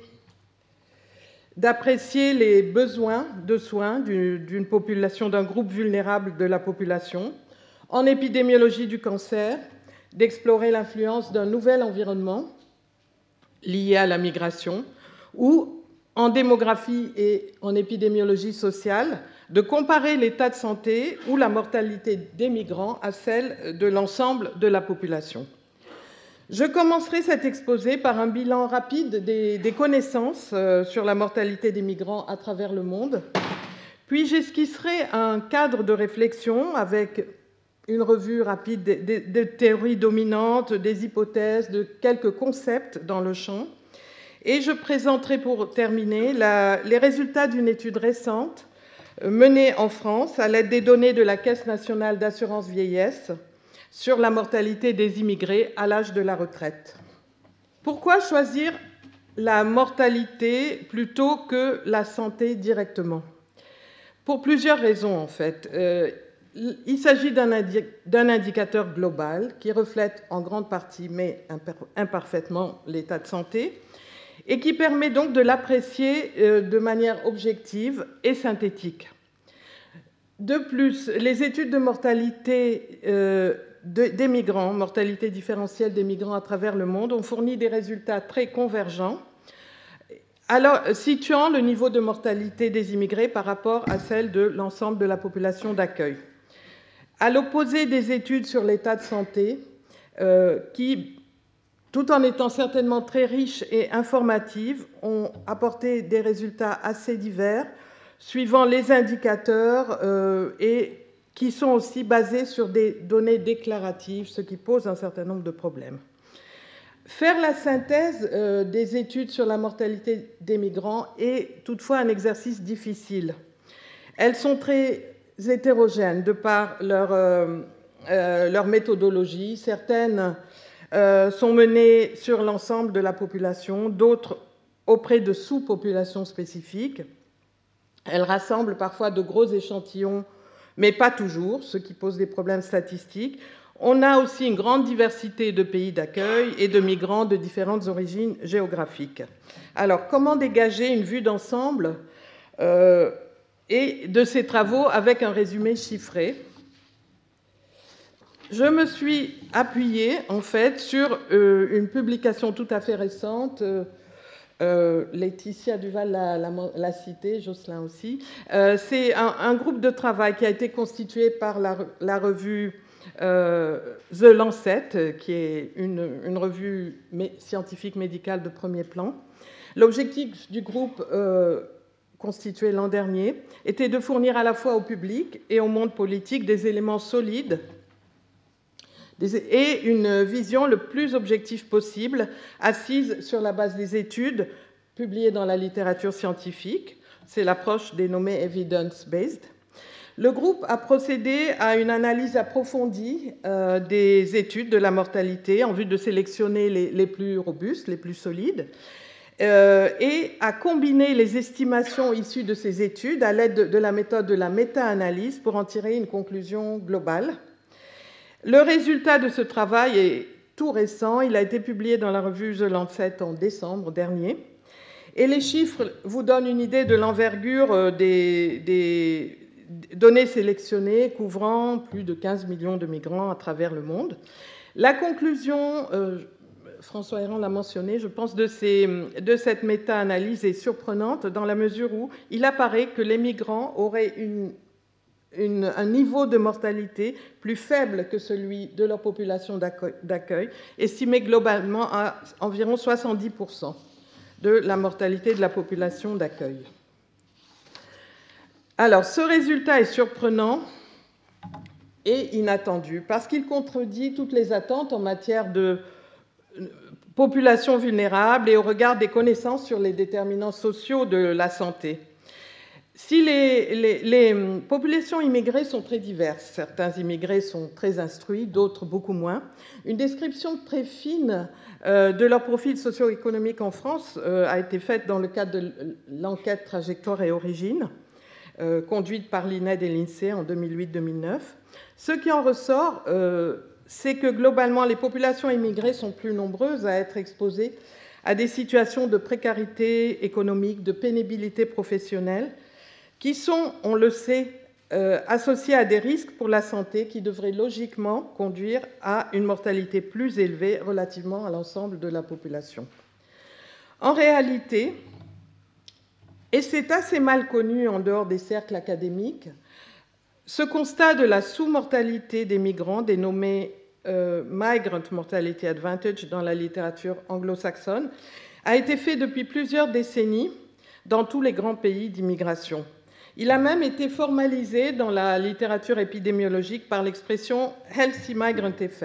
d'apprécier les besoins de soins d'une population, d'un groupe vulnérable de la population, en épidémiologie du cancer, d'explorer l'influence d'un nouvel environnement lié à la migration, ou en démographie et en épidémiologie sociale, de comparer l'état de santé ou la mortalité des migrants à celle de l'ensemble de la population. Je commencerai cet exposé par un bilan rapide des, des connaissances euh, sur la mortalité des migrants à travers le monde, puis j'esquisserai un cadre de réflexion avec une revue rapide des, des, des théories dominantes, des hypothèses, de quelques concepts dans le champ, et je présenterai pour terminer la, les résultats d'une étude récente menée en France à l'aide des données de la Caisse nationale d'assurance vieillesse sur la mortalité des immigrés à l'âge de la retraite. Pourquoi choisir la mortalité plutôt que la santé directement? Pour plusieurs raisons, en fait. Euh, il s'agit d'un indi- d'un indicateur global qui reflète en grande partie, mais imper- imparfaitement, l'état de santé, et qui permet donc de l'apprécier euh, de manière objective et synthétique. De plus, les études de mortalité euh, de, des migrants, mortalité différentielle des migrants à travers le monde, ont fourni des résultats très convergents, alors situant le niveau de mortalité des immigrés par rapport à celle de l'ensemble de la population d'accueil. À l'opposé des études sur l'état de santé, euh, qui, tout en étant certainement très riches et informatives, ont apporté des résultats assez divers, suivant les indicateurs euh, et qui sont aussi basés sur des données déclaratives, ce qui pose un certain nombre de problèmes. Faire la synthèse euh, des études sur la mortalité des migrants est toutefois un exercice difficile. Elles sont très hétérogènes de par leur, euh, euh, leur méthodologie. Certaines euh, sont menées sur l'ensemble de la population, d'autres auprès de sous-populations spécifiques. Elles rassemblent parfois de gros échantillons, mais pas toujours, ce qui pose des problèmes statistiques. On a aussi une grande diversité de pays d'accueil et de migrants de différentes origines géographiques. Alors, comment dégager une vue d'ensemble euh, et de ces travaux avec un résumé chiffré? Je me suis appuyée, en fait, sur euh, une publication tout à fait récente. Euh, Euh, Laetitia Duval l'a, l'a, l'a cité, Jocelyn aussi. Euh, c'est un, un groupe de travail qui a été constitué par la, la revue euh, The Lancet, qui est une, une revue scientifique médicale de premier plan. L'objectif du groupe euh, constitué l'an dernier était de fournir à la fois au public et au monde politique des éléments solides et une vision le plus objective possible, assise sur la base des études publiées dans la littérature scientifique. C'est l'approche dénommée evidence-based. Le groupe a procédé à une analyse approfondie euh, des études de la mortalité en vue de sélectionner les, les plus robustes, les plus solides, euh, et a combiné les estimations issues de ces études à l'aide de, de la méthode de la méta-analyse pour en tirer une conclusion globale. Le résultat de ce travail est tout récent. Il a été publié dans la revue The Lancet en décembre dernier. Et les chiffres vous donnent une idée de l'envergure des, des données sélectionnées couvrant plus de quinze millions de migrants à travers le monde. La conclusion, euh, François Héran l'a mentionné, je pense, de, ces, de cette méta-analyse est surprenante dans la mesure où il apparaît que les migrants auraient une Une, un niveau de mortalité plus faible que celui de leur population d'accueil, d'accueil, estimé globalement à environ soixante-dix pour cent de la mortalité de la population d'accueil. Alors, ce résultat est surprenant et inattendu parce qu'il contredit toutes les attentes en matière de population vulnérable et au regard des connaissances sur les déterminants sociaux de la santé. Si les, les, les populations immigrées sont très diverses, certains immigrés sont très instruits, d'autres beaucoup moins, une description très fine euh, de leur profil socio-économique en France euh, a été faite dans le cadre de l'enquête Trajectoire et Origine, euh, conduite par l'I N E D et l'INSEE en deux mille huit deux mille neuf. Ce qui en ressort, euh, c'est que globalement, les populations immigrées sont plus nombreuses à être exposées à des situations de précarité économique, de pénibilité professionnelle, qui sont, on le sait, euh, associés à des risques pour la santé qui devraient logiquement conduire à une mortalité plus élevée relativement à l'ensemble de la population. En réalité, et c'est assez mal connu en dehors des cercles académiques, ce constat de la sous-mortalité des migrants, dénommé euh, Migrant Mortality Advantage dans la littérature anglo-saxonne, a été fait depuis plusieurs décennies dans tous les grands pays d'immigration. Il a même été formalisé dans la littérature épidémiologique par l'expression « Healthy Migrant Effect ».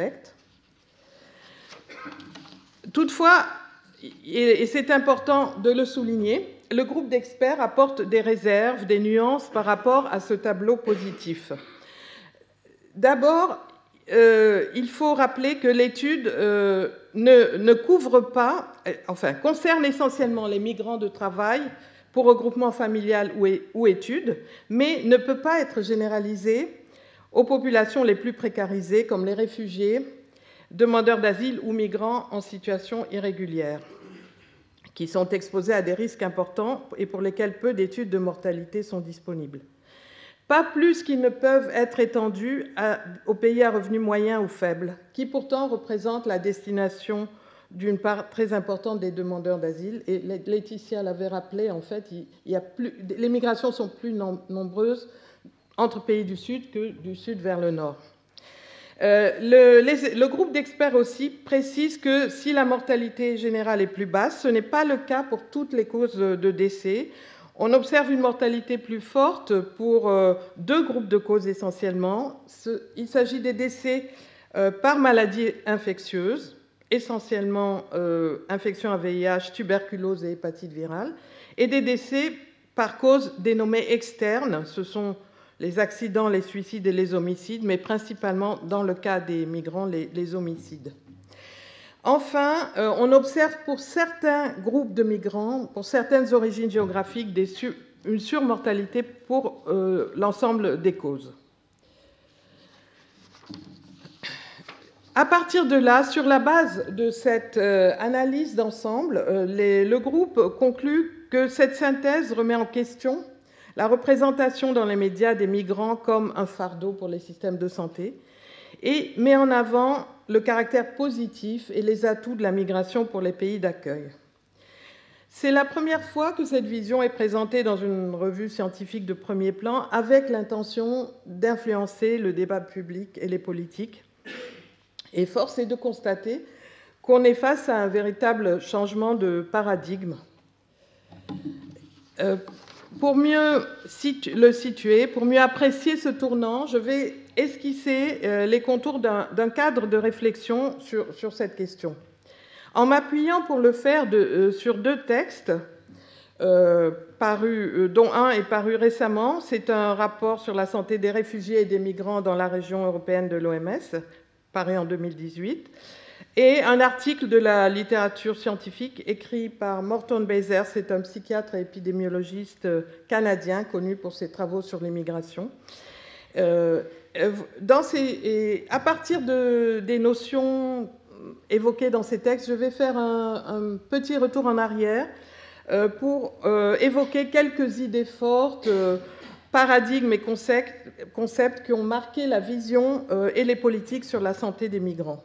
Toutefois, et c'est important de le souligner, le groupe d'experts apporte des réserves, des nuances par rapport à ce tableau positif. D'abord, euh, il faut rappeler que l'étude euh, ne, ne couvre pas, enfin, concerne essentiellement les migrants de travail pour regroupement familial ou, ou études, mais ne peut pas être généralisée aux populations les plus précarisées, comme les réfugiés, demandeurs d'asile ou migrants en situation irrégulière, qui sont exposés à des risques importants et pour lesquels peu d'études de mortalité sont disponibles. Pas plus qu'ils ne peuvent être étendus à, aux pays à revenus moyens ou faibles, qui pourtant représentent la destination d'une part très importante des demandeurs d'asile. Et Laetitia l'avait rappelé, en fait, il y a plus, les migrations sont plus nombreuses entre pays du Sud que du Sud vers le Nord. Euh, le, les, le groupe d'experts aussi précise que si la mortalité générale est plus basse, ce n'est pas le cas pour toutes les causes de décès. On observe une mortalité plus forte pour euh, deux groupes de causes essentiellement. Ce, il s'agit des décès euh, par maladie infectieuse, essentiellement euh, infection à V I H, tuberculose et hépatite virale, et des décès par cause dénommée externe. Ce sont les accidents, les suicides et les homicides, mais principalement dans le cas des migrants, les, les homicides. Enfin, euh, on observe pour certains groupes de migrants, pour certaines origines géographiques, des su- une surmortalité pour euh, l'ensemble des causes. À partir de là, sur la base de cette euh, analyse d'ensemble, euh, les, le groupe conclut que cette synthèse remet en question la représentation dans les médias des migrants comme un fardeau pour les systèmes de santé et met en avant le caractère positif et les atouts de la migration pour les pays d'accueil. C'est la première fois que cette vision est présentée dans une revue scientifique de premier plan avec l'intention d'influencer le débat public et les politiques. Et force est de constater qu'on est face à un véritable changement de paradigme. Euh, pour mieux situ- le situer, pour mieux apprécier ce tournant, je vais esquisser euh, les contours d'un, d'un cadre de réflexion sur, sur cette question. En m'appuyant pour le faire de, euh, sur deux textes, euh, parus, euh, dont un est paru récemment, c'est un rapport sur la santé des réfugiés et des migrants dans la région européenne de l'O M S, paru en deux mille dix-huit, et un article de la littérature scientifique écrit par Morton Beiser, c'est un psychiatre et épidémiologiste canadien connu pour ses travaux sur l'immigration. Euh, dans ces, et à partir de, des notions évoquées dans ces textes, je vais faire un, un petit retour en arrière euh, pour euh, évoquer quelques idées fortes, euh, paradigmes et concepts, concepts qui ont marqué la vision euh, et les politiques sur la santé des migrants.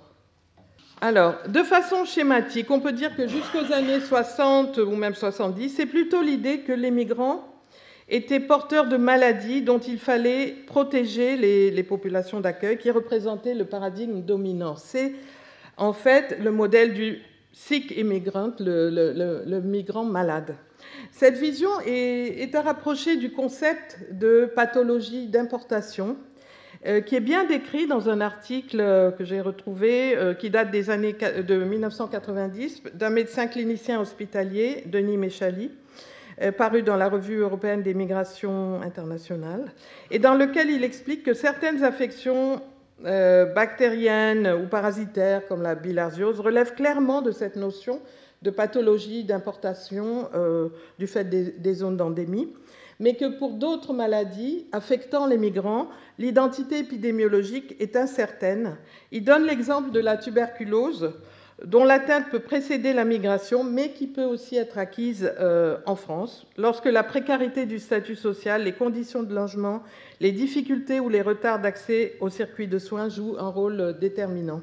Alors, de façon schématique, on peut dire que jusqu'aux années soixante ou même soixante-dix, c'est plutôt l'idée que les migrants étaient porteurs de maladies dont il fallait protéger les, les populations d'accueil, qui représentaient le paradigme dominant. C'est en fait le modèle du sick immigrant, le, le, le, le migrant malade. Cette vision est, est à rapprocher du concept de pathologie d'importation, euh, qui est bien décrit dans un article que j'ai retrouvé, euh, qui date des années de mille neuf cent quatre-vingt-dix, d'un médecin clinicien hospitalier, Denis Méchali, euh, paru dans la Revue européenne des migrations internationales, et dans lequel il explique que certaines affections euh, bactériennes ou parasitaires, comme la bilharziose, relèvent clairement de cette notion de pathologie d'importation euh, du fait des, des zones d'endémie, mais que pour d'autres maladies affectant les migrants, l'identité épidémiologique est incertaine. Il donne l'exemple de la tuberculose, dont l'atteinte peut précéder la migration, mais qui peut aussi être acquise euh, en France, lorsque la précarité du statut social, les conditions de logement, les difficultés ou les retards d'accès aux circuits de soins jouent un rôle déterminant.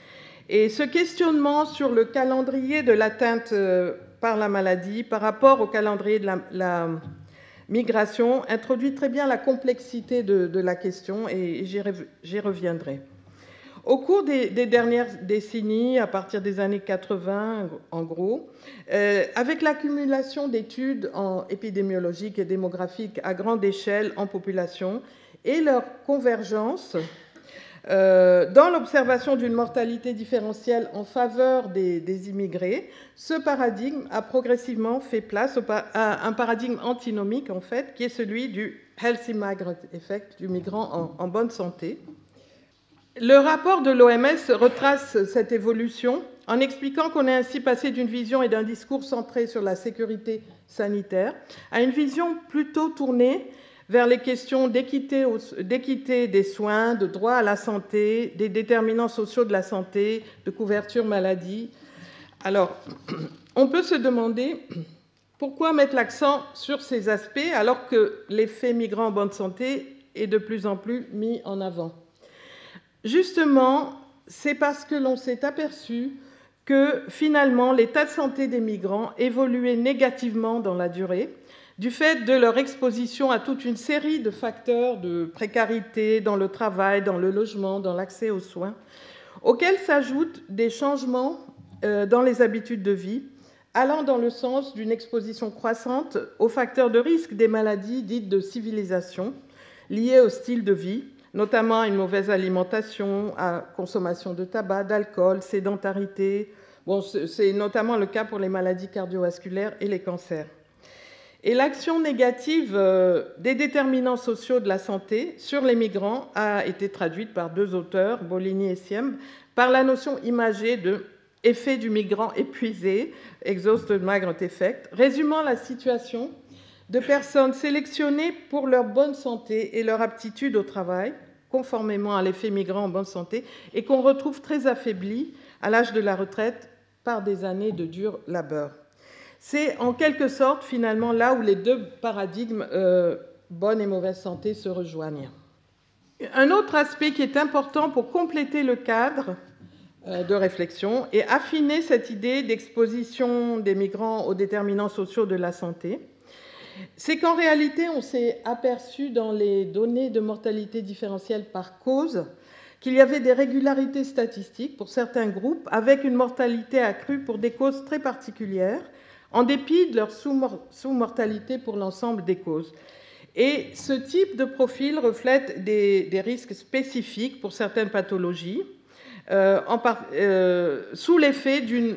Et ce questionnement sur le calendrier de l'atteinte par la maladie par rapport au calendrier de la, la migration introduit très bien la complexité de, de la question, et j'y, j'y reviendrai. Au cours des, des dernières décennies, à partir des années quatre-vingts en gros, euh, avec l'accumulation d'études en épidémiologiques et démographiques à grande échelle en population et leur convergence Euh, dans l'observation d'une mortalité différentielle en faveur des, des immigrés, ce paradigme a progressivement fait place au, à un paradigme antinomique, en fait, qui est celui du healthy migrant effect, du migrant en, en bonne santé. Le rapport de l'O M S retrace cette évolution en expliquant qu'on est ainsi passé d'une vision et d'un discours centré sur la sécurité sanitaire à une vision plutôt tournée vers les questions d'équité, d'équité des soins, de droit à la santé, des déterminants sociaux de la santé, de couverture maladie. Alors, on peut se demander pourquoi mettre l'accent sur ces aspects alors que l'effet migrant en bonne santé est de plus en plus mis en avant. Justement, c'est parce que l'on s'est aperçu que finalement l'état de santé des migrants évoluait négativement dans la durée du fait de leur exposition à toute une série de facteurs de précarité dans le travail, dans le logement, dans l'accès aux soins, auxquels s'ajoutent des changements dans les habitudes de vie, allant dans le sens d'une exposition croissante aux facteurs de risque des maladies dites de civilisation, liées au style de vie, notamment à une mauvaise alimentation, à consommation de tabac, d'alcool, sédentarité. Bon, c'est notamment le cas pour les maladies cardiovasculaires et les cancers. Et l'action négative des déterminants sociaux de la santé sur les migrants a été traduite par deux auteurs, Bolini et Siem, par la notion imagée de « effet du migrant épuisé », « exhausted migrant effect », résumant la situation de personnes sélectionnées pour leur bonne santé et leur aptitude au travail, conformément à l'effet migrant en bonne santé, et qu'on retrouve très affaiblies à l'âge de la retraite par des années de dur labeur. C'est en quelque sorte, finalement, là où les deux paradigmes, euh, bonne et mauvaise santé, se rejoignent. Un autre aspect qui est important pour compléter le cadre euh, de réflexion et affiner cette idée d'exposition des migrants aux déterminants sociaux de la santé, c'est qu'en réalité, on s'est aperçu dans les données de mortalité différentielle par cause qu'il y avait des régularités statistiques pour certains groupes avec une mortalité accrue pour des causes très particulières, en dépit de leur sous-mortalité pour l'ensemble des causes. Et ce type de profil reflète des, des risques spécifiques pour certaines pathologies, euh, en par, euh, sous l'effet d'une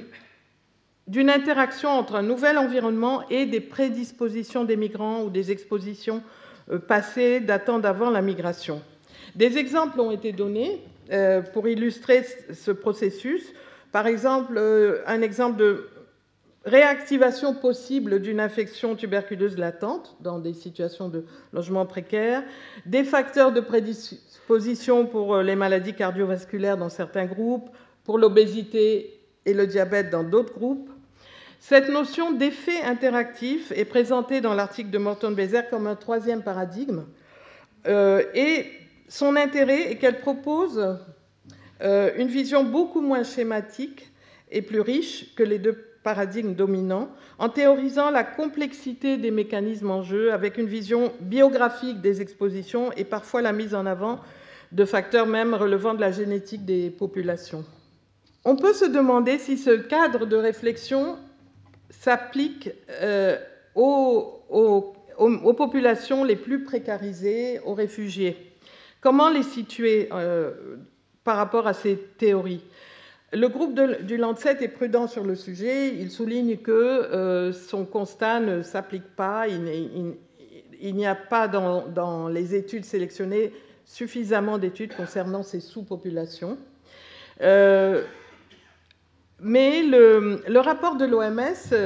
d'une interaction entre un nouvel environnement et des prédispositions des migrants ou des expositions passées datant d'avant la migration. Des exemples ont été donnés euh, pour illustrer ce processus. Par exemple, euh, un exemple de réactivation possible d'une infection tuberculeuse latente dans des situations de logement précaire, des facteurs de prédisposition pour les maladies cardiovasculaires dans certains groupes, pour l'obésité et le diabète dans d'autres groupes. Cette notion d'effet interactif est présentée dans l'article de Morton-Bézère comme un troisième paradigme, euh, et son intérêt est qu'elle propose euh, une vision beaucoup moins schématique et plus riche que les deux paradigmes dominants, en théorisant la complexité des mécanismes en jeu avec une vision biographique des expositions et parfois la mise en avant de facteurs même relevant de la génétique des populations. On peut se demander si ce cadre de réflexion s'applique euh, aux, aux, aux populations les plus précarisées, aux réfugiés. Comment les situer euh, par rapport à ces théories ? Le groupe de, du Lancet est prudent sur le sujet. Il souligne que euh, son constat ne s'applique pas. Il, il, il n'y a pas dans, dans les études sélectionnées suffisamment d'études concernant ces sous-populations. Euh, mais le, le rapport de l'O M S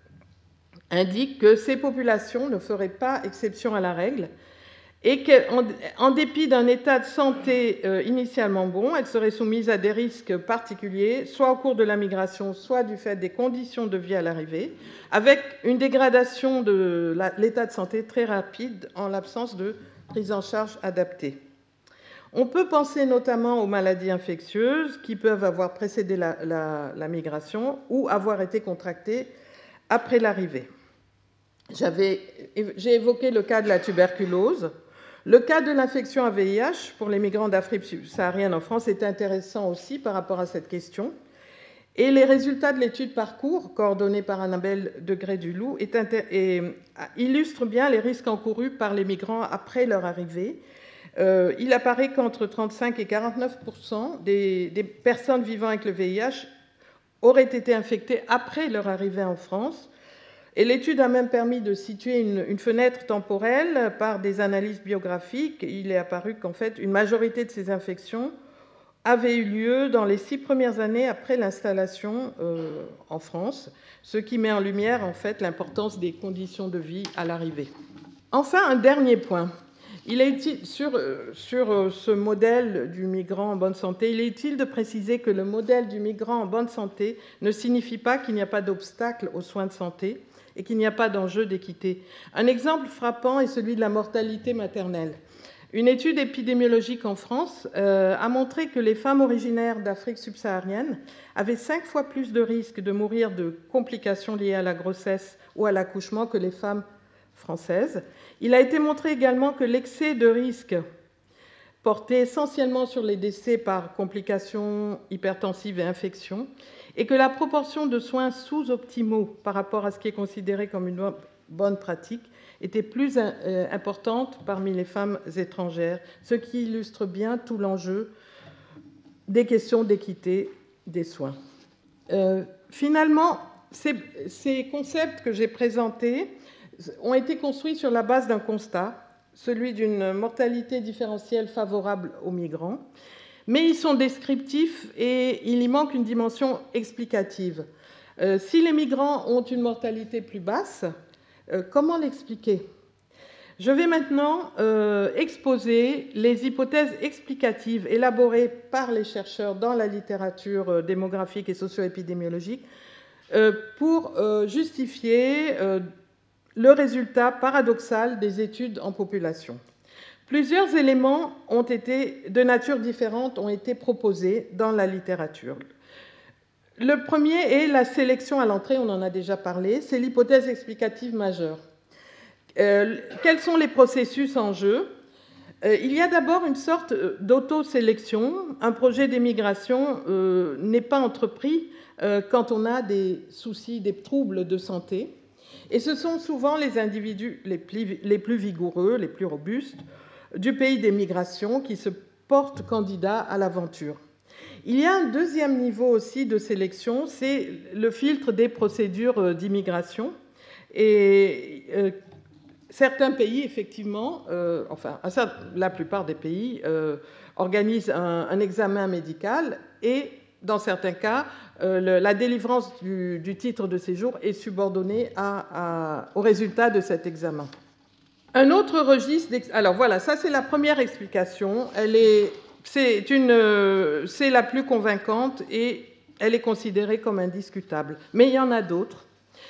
indique que ces populations ne feraient pas exception à la règle et qu'en en dépit d'un état de santé euh, initialement bon, elles seraient soumises à des risques particuliers, soit au cours de la migration, soit du fait des conditions de vie à l'arrivée, avec une dégradation de la, l'état de santé très rapide en l'absence de prise en charge adaptée. On peut penser notamment aux maladies infectieuses qui peuvent avoir précédé la, la, la migration ou avoir été contractées après l'arrivée. J'avais, j'ai évoqué le cas de la tuberculose. Le cas de l'infection à V I H pour les migrants d'Afrique subsaharienne en France est intéressant aussi par rapport à cette question. Et les résultats de l'étude Parcours, coordonnée par Annabelle Degré-Duloup, est inter- et, illustrent bien les risques encourus par les migrants après leur arrivée. Euh, il apparaît qu'entre trente-cinq et quarante-neuf pour cent des, des personnes vivant avec le V I H auraient été infectées après leur arrivée en France. Et l'étude a même permis de situer une, une fenêtre temporelle par des analyses biographiques. Il est apparu qu'en fait, une majorité de ces infections avait eu lieu dans les six premières années après l'installation euh, en France, ce qui met en lumière en fait l'importance des conditions de vie à l'arrivée. Enfin, un dernier point. Il est utile, sur, sur ce modèle du migrant en bonne santé, il est utile de préciser que le modèle du migrant en bonne santé ne signifie pas qu'il n'y a pas d'obstacle aux soins de santé et qu'il n'y a pas d'enjeu d'équité. Un exemple frappant est celui de la mortalité maternelle. Une étude épidémiologique en France euh, a montré que les femmes originaires d'Afrique subsaharienne avaient cinq fois plus de risques de mourir de complications liées à la grossesse ou à l'accouchement que les femmes françaises. Il a été montré également que l'excès de risque portait essentiellement sur les décès par complications hypertensives et infections, et que la proportion de soins sous-optimaux par rapport à ce qui est considéré comme une bonne pratique était plus importante parmi les femmes étrangères, ce qui illustre bien tout l'enjeu des questions d'équité des soins. Euh, finalement, ces, ces concepts que j'ai présentés ont été construits sur la base d'un constat, celui d'une mortalité différentielle favorable aux migrants, mais ils sont descriptifs et il y manque une dimension explicative. Euh, si les migrants ont une mortalité plus basse, euh, comment l'expliquer ? Je vais maintenant euh, exposer les hypothèses explicatives élaborées par les chercheurs dans la littérature démographique et socio-épidémiologique euh, pour euh, justifier euh, le résultat paradoxal des études en population. Plusieurs éléments ont été, de nature différente ont été proposés dans la littérature. Le premier est la sélection à l'entrée, on en a déjà parlé, c'est l'hypothèse explicative majeure. Euh, quels sont les processus en jeu ? euh, Il y a d'abord une sorte d'auto-sélection. Un projet d'émigration euh, n'est pas entrepris euh, quand on a des soucis, des troubles de santé. Et ce sont souvent les individus les plus, les plus vigoureux, les plus robustes du pays des migrations qui se portent candidats à l'aventure. Il y a un deuxième niveau aussi de sélection, c'est le filtre des procédures d'immigration. Et euh, certains pays, effectivement, euh, enfin, la plupart des pays euh, organisent un, un examen médical et, dans certains cas, euh, le, la délivrance du, du titre de séjour est subordonnée à, à, au résultat de cet examen. Un autre registre... Alors voilà, ça c'est la première explication. Elle est, c'est, une, c'est la plus convaincante et elle est considérée comme indiscutable. Mais il y en a d'autres.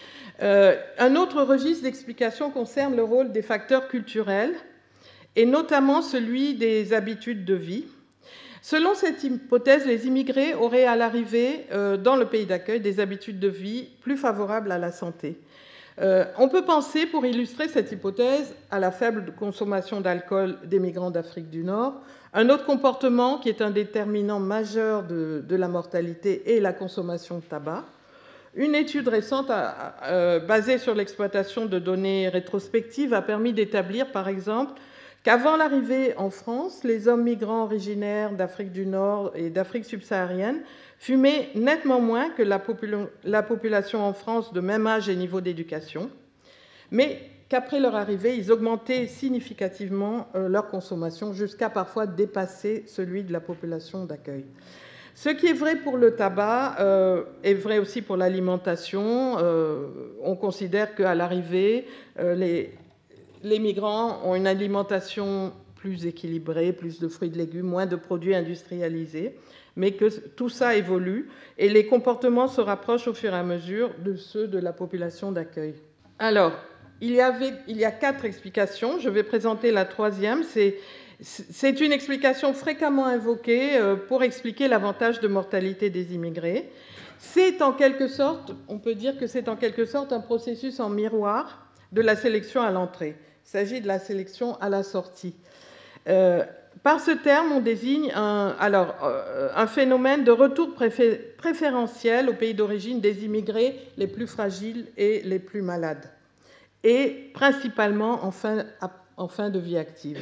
Euh, un autre registre d'explication concerne le rôle des facteurs culturels et notamment celui des habitudes de vie. Selon cette hypothèse, les immigrés auraient à l'arrivée euh, dans le pays d'accueil des habitudes de vie plus favorables à la santé. Euh, on peut penser, pour illustrer cette hypothèse, à la faible consommation d'alcool des migrants d'Afrique du Nord. Un autre comportement qui est un déterminant majeur de, de la mortalité est la consommation de tabac. Une étude récente a, a, euh, basée sur l'exploitation de données rétrospectives a permis d'établir, par exemple, qu'avant l'arrivée en France, les hommes migrants originaires d'Afrique du Nord et d'Afrique subsaharienne fumaient nettement moins que la, popula- la population en France de même âge et niveau d'éducation, mais qu'après leur arrivée, ils augmentaient significativement euh, leur consommation, jusqu'à parfois dépasser celui de la population d'accueil. Ce qui est vrai pour le tabac euh, est vrai aussi pour l'alimentation. Euh, on considère qu'à l'arrivée, euh, les, les migrants ont une alimentation plus équilibrée, plus de fruits et de légumes, moins de produits industrialisés, mais que tout ça évolue et les comportements se rapprochent au fur et à mesure de ceux de la population d'accueil. Alors, il y, avait, il y a quatre explications. Je vais présenter la troisième. C'est C'est une explication fréquemment invoquée pour expliquer l'avantage de mortalité des immigrés. C'est en quelque sorte, on peut dire que c'est en quelque sorte un processus en miroir de la sélection à l'entrée. Il s'agit de la sélection à la sortie. Euh, par ce terme, on désigne un, alors, euh, un phénomène de retour préfé- préférentiel au pays d'origine des immigrés les plus fragiles et les plus malades, et principalement en fin, en fin de vie active.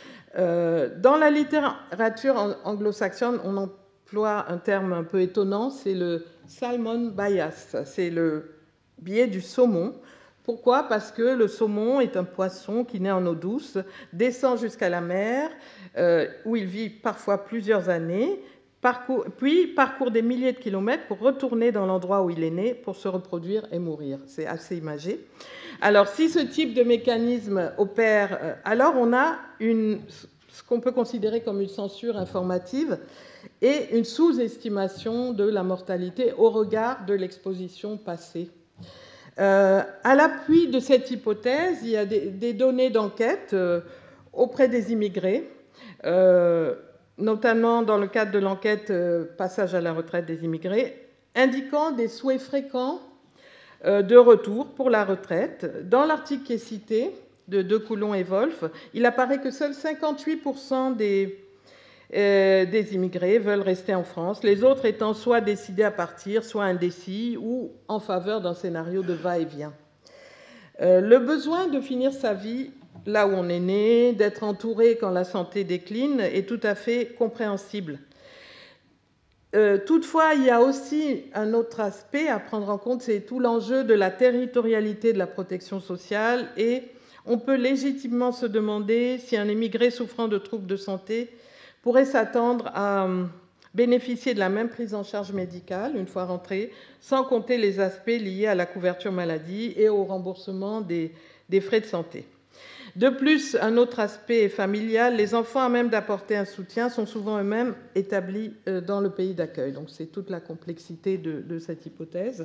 Euh, dans la littérature anglo-saxonne, on emploie un terme un peu étonnant, c'est le salmon bias, c'est le biais du saumon. Pourquoi ? Parce que le saumon est un poisson qui naît en eau douce, descend jusqu'à la mer, euh, où il vit parfois plusieurs années, parcours, puis parcourt des milliers de kilomètres pour retourner dans l'endroit où il est né, pour se reproduire et mourir. C'est assez imagé. Alors, si ce type de mécanisme opère, alors on a une, ce qu'on peut considérer comme une censure informative et une sous-estimation de la mortalité au regard de l'exposition passée. Euh, à l'appui de cette hypothèse, il y a des, des données d'enquête euh, auprès des immigrés, euh, notamment dans le cadre de l'enquête euh, Passage à la retraite des immigrés, indiquant des souhaits fréquents euh, de retour pour la retraite. Dans l'article qui est cité, de De Coulon et Wolf, il apparaît que seuls cinquante-huit pour cent des, euh, des immigrés veulent rester en France, les autres étant soit décidés à partir, soit indécis, ou en faveur d'un scénario de va-et-vient. Euh, le besoin de finir sa vie là où on est né, d'être entouré quand la santé décline, est tout à fait compréhensible. Euh, toutefois, il y a aussi un autre aspect à prendre en compte, c'est tout l'enjeu de la territorialité de la protection sociale, et on peut légitimement se demander si un émigré souffrant de troubles de santé pourrait s'attendre à bénéficier de la même prise en charge médicale une fois rentré, sans compter les aspects liés à la couverture maladie et au remboursement des, des frais de santé. De plus, un autre aspect est familial. Les enfants à même d'apporter un soutien sont souvent eux-mêmes établis dans le pays d'accueil. Donc c'est toute la complexité de, de cette hypothèse.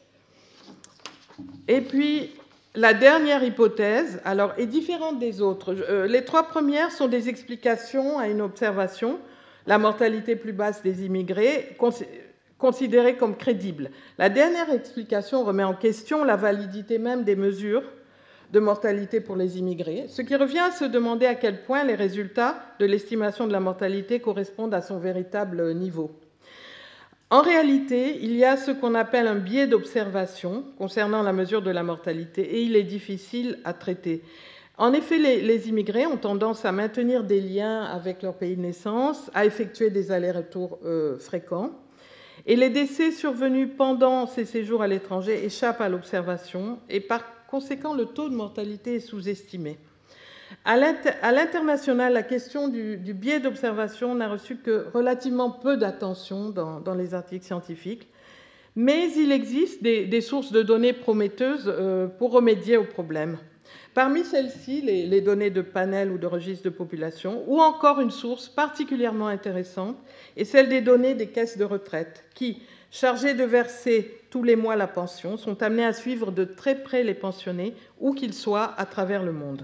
Et puis, la dernière hypothèse, alors, est différente des autres. Les trois premières sont des explications à une observation, la mortalité plus basse des immigrés, considérée comme crédible. La dernière explication remet en question la validité même des mesures de mortalité pour les immigrés, ce qui revient à se demander à quel point les résultats de l'estimation de la mortalité correspondent à son véritable niveau. En réalité, il y a ce qu'on appelle un biais d'observation concernant la mesure de la mortalité, et il est difficile à traiter. En effet, les, les immigrés ont tendance à maintenir des liens avec leur pays de naissance, à effectuer des allers-retours euh, fréquents, et les décès survenus pendant ces séjours à l'étranger échappent à l'observation, et par conséquent, le taux de mortalité est sous-estimé. À l'international, la question du, du biais d'observation n'a reçu que relativement peu d'attention dans, dans les articles scientifiques, mais il existe des, des sources de données prometteuses euh, pour remédier au problème. Parmi celles-ci, les, les données de panel ou de registre de population, ou encore une source particulièrement intéressante est celle des données des caisses de retraite, qui, chargées de verser tous les mois la pension, sont amenés à suivre de très près les pensionnés, où qu'ils soient à travers le monde.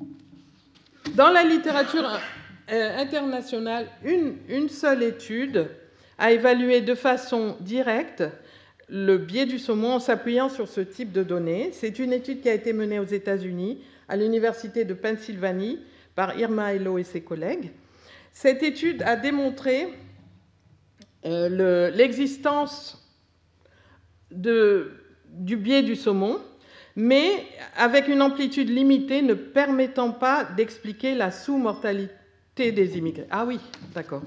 Dans la littérature internationale, une, une seule étude a évalué de façon directe le biais du saumon en s'appuyant sur ce type de données. C'est une étude qui a été menée aux États-Unis, à l'Université de Pennsylvanie, par Irma Hello et ses collègues. Cette étude a démontré euh, le, l'existence De, du biais du saumon, mais avec une amplitude limitée ne permettant pas d'expliquer la sous-mortalité des immigrés. Ah oui, d'accord.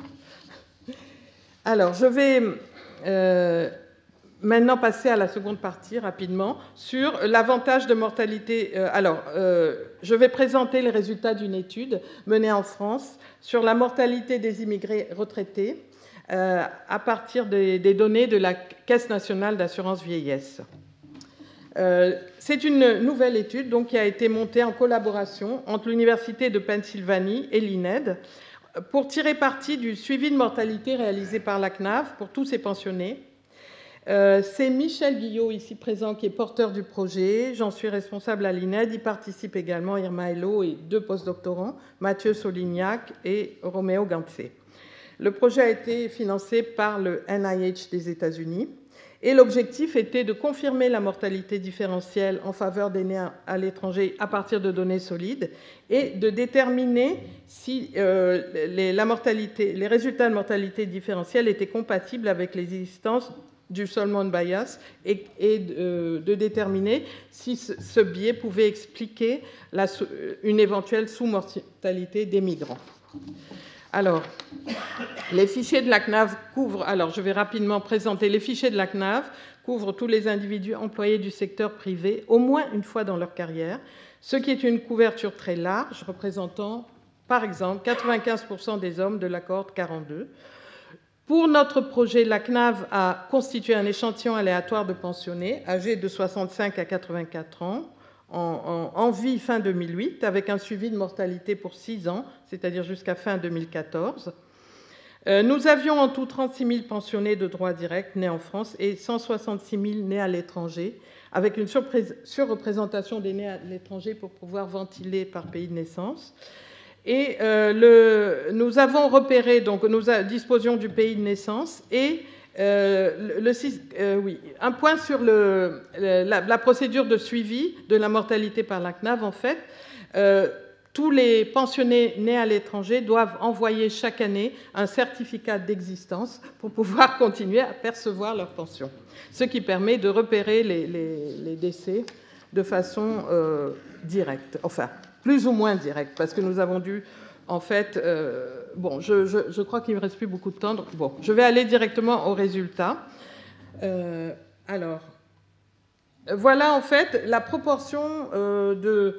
Alors, je vais euh, maintenant passer à la seconde partie rapidement sur l'avantage de mortalité. Euh, alors, euh, je vais présenter les résultats d'une étude menée en France sur la mortalité des immigrés retraités, Euh, à partir des, des données de la Caisse nationale d'assurance vieillesse. Euh, c'est une nouvelle étude donc, qui a été montée en collaboration entre l'Université de Pennsylvanie et l'I N E D pour tirer parti du suivi de mortalité réalisé par la C N A V pour tous ces pensionnés. Euh, c'est Michel Guillot, ici présent, qui est porteur du projet. J'en suis responsable à l'I N E D. Y participent également Irma Hello et deux postdoctorants, Mathieu Solignac et Roméo Gantzé. Le projet a été financé par le N I H des États-Unis et l'objectif était de confirmer la mortalité différentielle en faveur des nés à l'étranger à partir de données solides et de déterminer si euh, les, la mortalité, les résultats de mortalité différentielle étaient compatibles avec l'existence du Solomon bias et, et de, de déterminer si ce, ce biais pouvait expliquer la, une éventuelle sous-mortalité des migrants. Alors, les fichiers de la C N A V couvrent, alors je vais rapidement présenter, les fichiers de la C N A V couvrent tous les individus employés du secteur privé au moins une fois dans leur carrière, ce qui est une couverture très large, représentant par exemple quatre-vingt-quinze pour cent des hommes de la cohorte quarante-deux. Pour notre projet, la C N A V a constitué un échantillon aléatoire de pensionnés âgés de soixante-cinq à quatre-vingt-quatre ans, en, en, en vie fin deux mille huit, avec un suivi de mortalité pour six ans, c'est-à-dire jusqu'à fin deux mille quatorze. Euh, nous avions en tout trente-six mille pensionnés de droit direct nés en France et cent soixante-six mille nés à l'étranger, avec une surreprésentation des nés à l'étranger pour pouvoir ventiler par pays de naissance. Et euh, le, nous avons repéré, donc nous disposions du pays de naissance, et euh, le, le, euh, oui, un point sur le, la, la procédure de suivi de la mortalité par la C N A V, en fait. Euh, tous les pensionnés nés à l'étranger doivent envoyer chaque année un certificat d'existence pour pouvoir continuer à percevoir leur pension, ce qui permet de repérer les, les, les décès de façon euh, directe, enfin, plus ou moins directe, parce que nous avons dû, en fait, euh, bon, je, je, je crois qu'il ne me reste plus beaucoup de temps, donc bon, je vais aller directement aux résultats. Euh, alors, voilà, en fait, la proportion euh, de...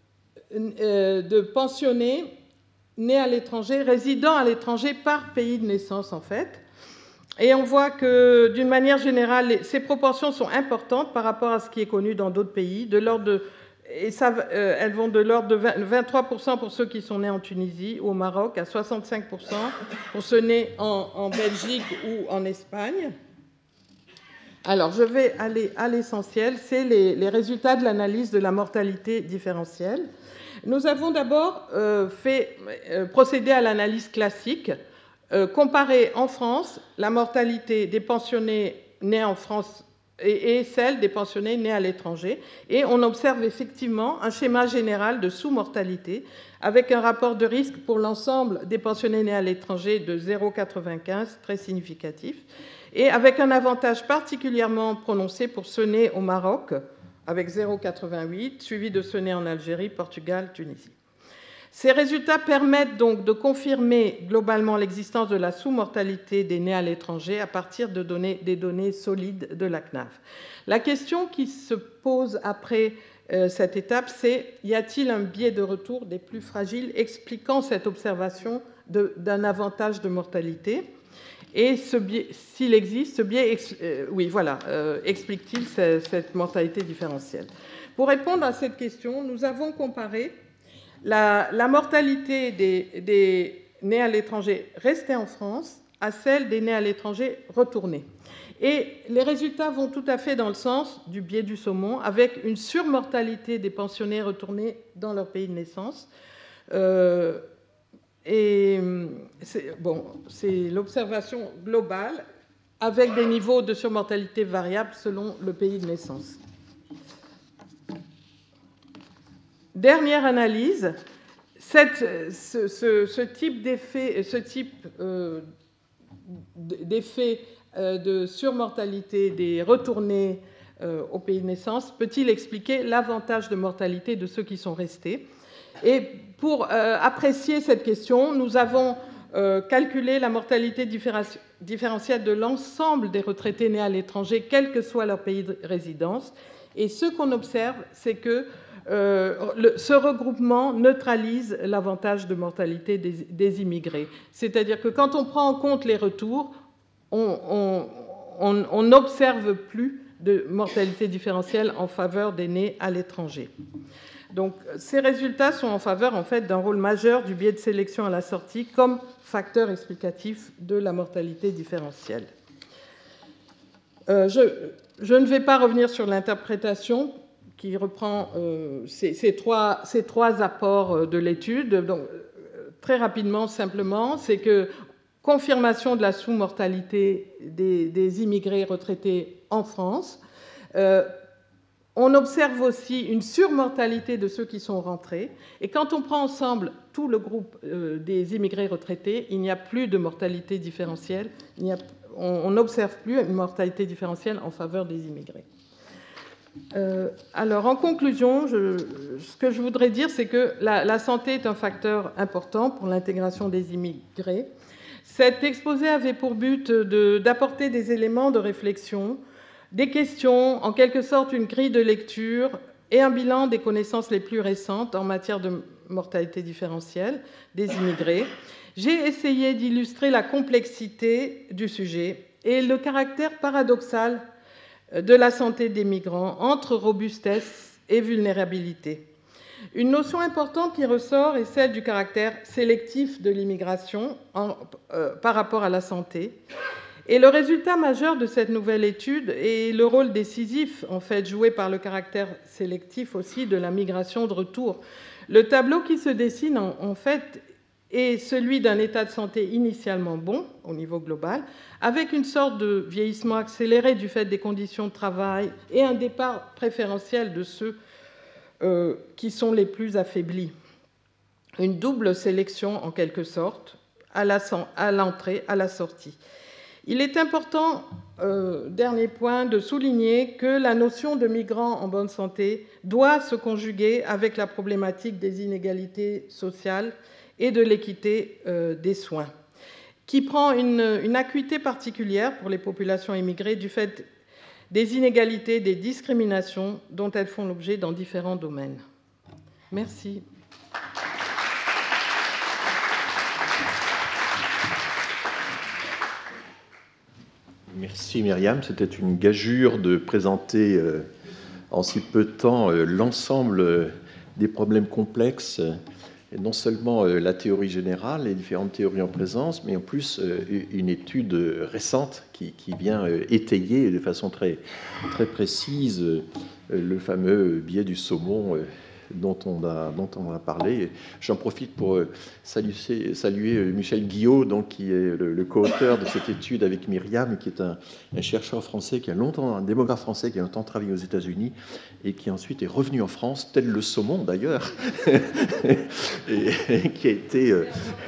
de pensionnés nés à l'étranger, résidant à l'étranger par pays de naissance, en fait. Et on voit que, d'une manière générale, ces proportions sont importantes par rapport à ce qui est connu dans d'autres pays, de l'ordre de, et ça, euh, elles vont de l'ordre de vingt-trois pour cent pour ceux qui sont nés en Tunisie ou au Maroc, à soixante-cinq pour cent pour ceux nés en, en Belgique ou en Espagne. Alors, je vais aller à l'essentiel, c'est les, les résultats de l'analyse de la mortalité différentielle. Nous avons d'abord euh, fait euh, procéder à l'analyse classique, euh, comparer en France la mortalité des pensionnés nés en France et, et celle des pensionnés nés à l'étranger. Et on observe effectivement un schéma général de sous-mortalité avec un rapport de risque pour l'ensemble des pensionnés nés à l'étranger de zéro virgule quatre-vingt-quinze, très significatif, et avec un avantage particulièrement prononcé pour ceux nés au Maroc, avec zéro virgule quatre-vingt-huit, suivi de ceux nés en Algérie, Portugal, Tunisie. Ces résultats permettent donc de confirmer globalement l'existence de la sous-mortalité des nés à l'étranger à partir de données, des données solides de la C N A V. La question qui se pose après euh, cette étape, c'est y a-t-il un biais de retour des plus fragiles expliquant cette observation de, d'un avantage de mortalité ? Et ce biais, s'il existe, ce biais, euh, oui, voilà, euh, explique-t-il cette, cette mortalité différentielle ? Pour répondre à cette question, nous avons comparé la, la mortalité des, des nés à l'étranger restés en France à celle des nés à l'étranger retournés. Et les résultats vont tout à fait dans le sens du biais du saumon, avec une surmortalité des pensionnés retournés dans leur pays de naissance. Euh, Et c'est, bon, c'est l'observation globale avec des niveaux de surmortalité variables selon le pays de naissance. Dernière analyse, cette, ce, ce, ce type d'effet, ce type, euh, d'effet euh, de surmortalité des retournés euh, au pays de naissance peut-il expliquer l'avantage de mortalité de ceux qui sont restés ? Et pour euh, apprécier cette question, nous avons euh, calculé la mortalité différentielle de l'ensemble des retraités nés à l'étranger, quel que soit leur pays de résidence. Et ce qu'on observe, c'est que euh, le, ce regroupement neutralise l'avantage de mortalité des, des immigrés. C'est-à-dire que quand on prend en compte les retours, on n'observe plus de mortalité différentielle en faveur des nés à l'étranger. Donc, ces résultats sont en faveur, en fait, d'un rôle majeur du biais de sélection à la sortie comme facteur explicatif de la mortalité différentielle. Euh, je, je ne vais pas revenir sur l'interprétation qui reprend euh, ces, ces, trois, ces trois apports de l'étude. Donc, très rapidement, simplement, c'est que confirmation de la sous-mortalité des, des immigrés retraités en France. Euh, On observe aussi une surmortalité de ceux qui sont rentrés. Et quand on prend ensemble tout le groupe euh, des immigrés retraités, il n'y a plus de mortalité différentielle. Il n'y a, on n'observe plus une mortalité différentielle en faveur des immigrés. Euh, alors, en conclusion, je, ce que je voudrais dire, c'est que la, la santé est un facteur important pour l'intégration des immigrés. Cet exposé avait pour but de, d'apporter des éléments de réflexion, des questions, en quelque sorte une grille de lecture et un bilan des connaissances les plus récentes en matière de mortalité différentielle des immigrés. J'ai essayé d'illustrer la complexité du sujet et le caractère paradoxal de la santé des migrants entre robustesse et vulnérabilité. Une notion importante qui ressort est celle du caractère sélectif de l'immigration en, euh, par rapport à la santé. Et le résultat majeur de cette nouvelle étude est le rôle décisif, en fait, joué par le caractère sélectif aussi de la migration de retour. Le tableau qui se dessine, en, en fait, est celui d'un état de santé initialement bon, au niveau global, avec une sorte de vieillissement accéléré du fait des conditions de travail et un départ préférentiel de ceux Euh, qui sont les plus affaiblis. Une double sélection, en quelque sorte, à, la, à l'entrée, à la sortie. Il est important, euh, dernier point, de souligner que la notion de migrant en bonne santé doit se conjuguer avec la problématique des inégalités sociales et de l'équité euh, des soins, qui prend une, une acuité particulière pour les populations immigrées du fait des inégalités, des discriminations dont elles font l'objet dans différents domaines. Merci. Merci Myriam, c'était une gageure de présenter euh, en si peu de temps euh, l'ensemble euh, des problèmes complexes, euh, et non seulement euh, la théorie générale, les différentes théories en présence, mais en plus euh, une étude récente qui, qui vient euh, étayer de façon très, très précise euh, le fameux biais du saumon euh, dont on a, dont on a parlé. J'en profite pour euh, saluer, saluer euh, Michel Guillot, donc, qui est le, le co-auteur de cette étude avec Myriam, qui est un, un chercheur français, qui a longtemps, un démographe français qui a longtemps travaillé aux États-Unis et qui ensuite est revenu en France, tel le saumon d'ailleurs, et, et qui a été, euh,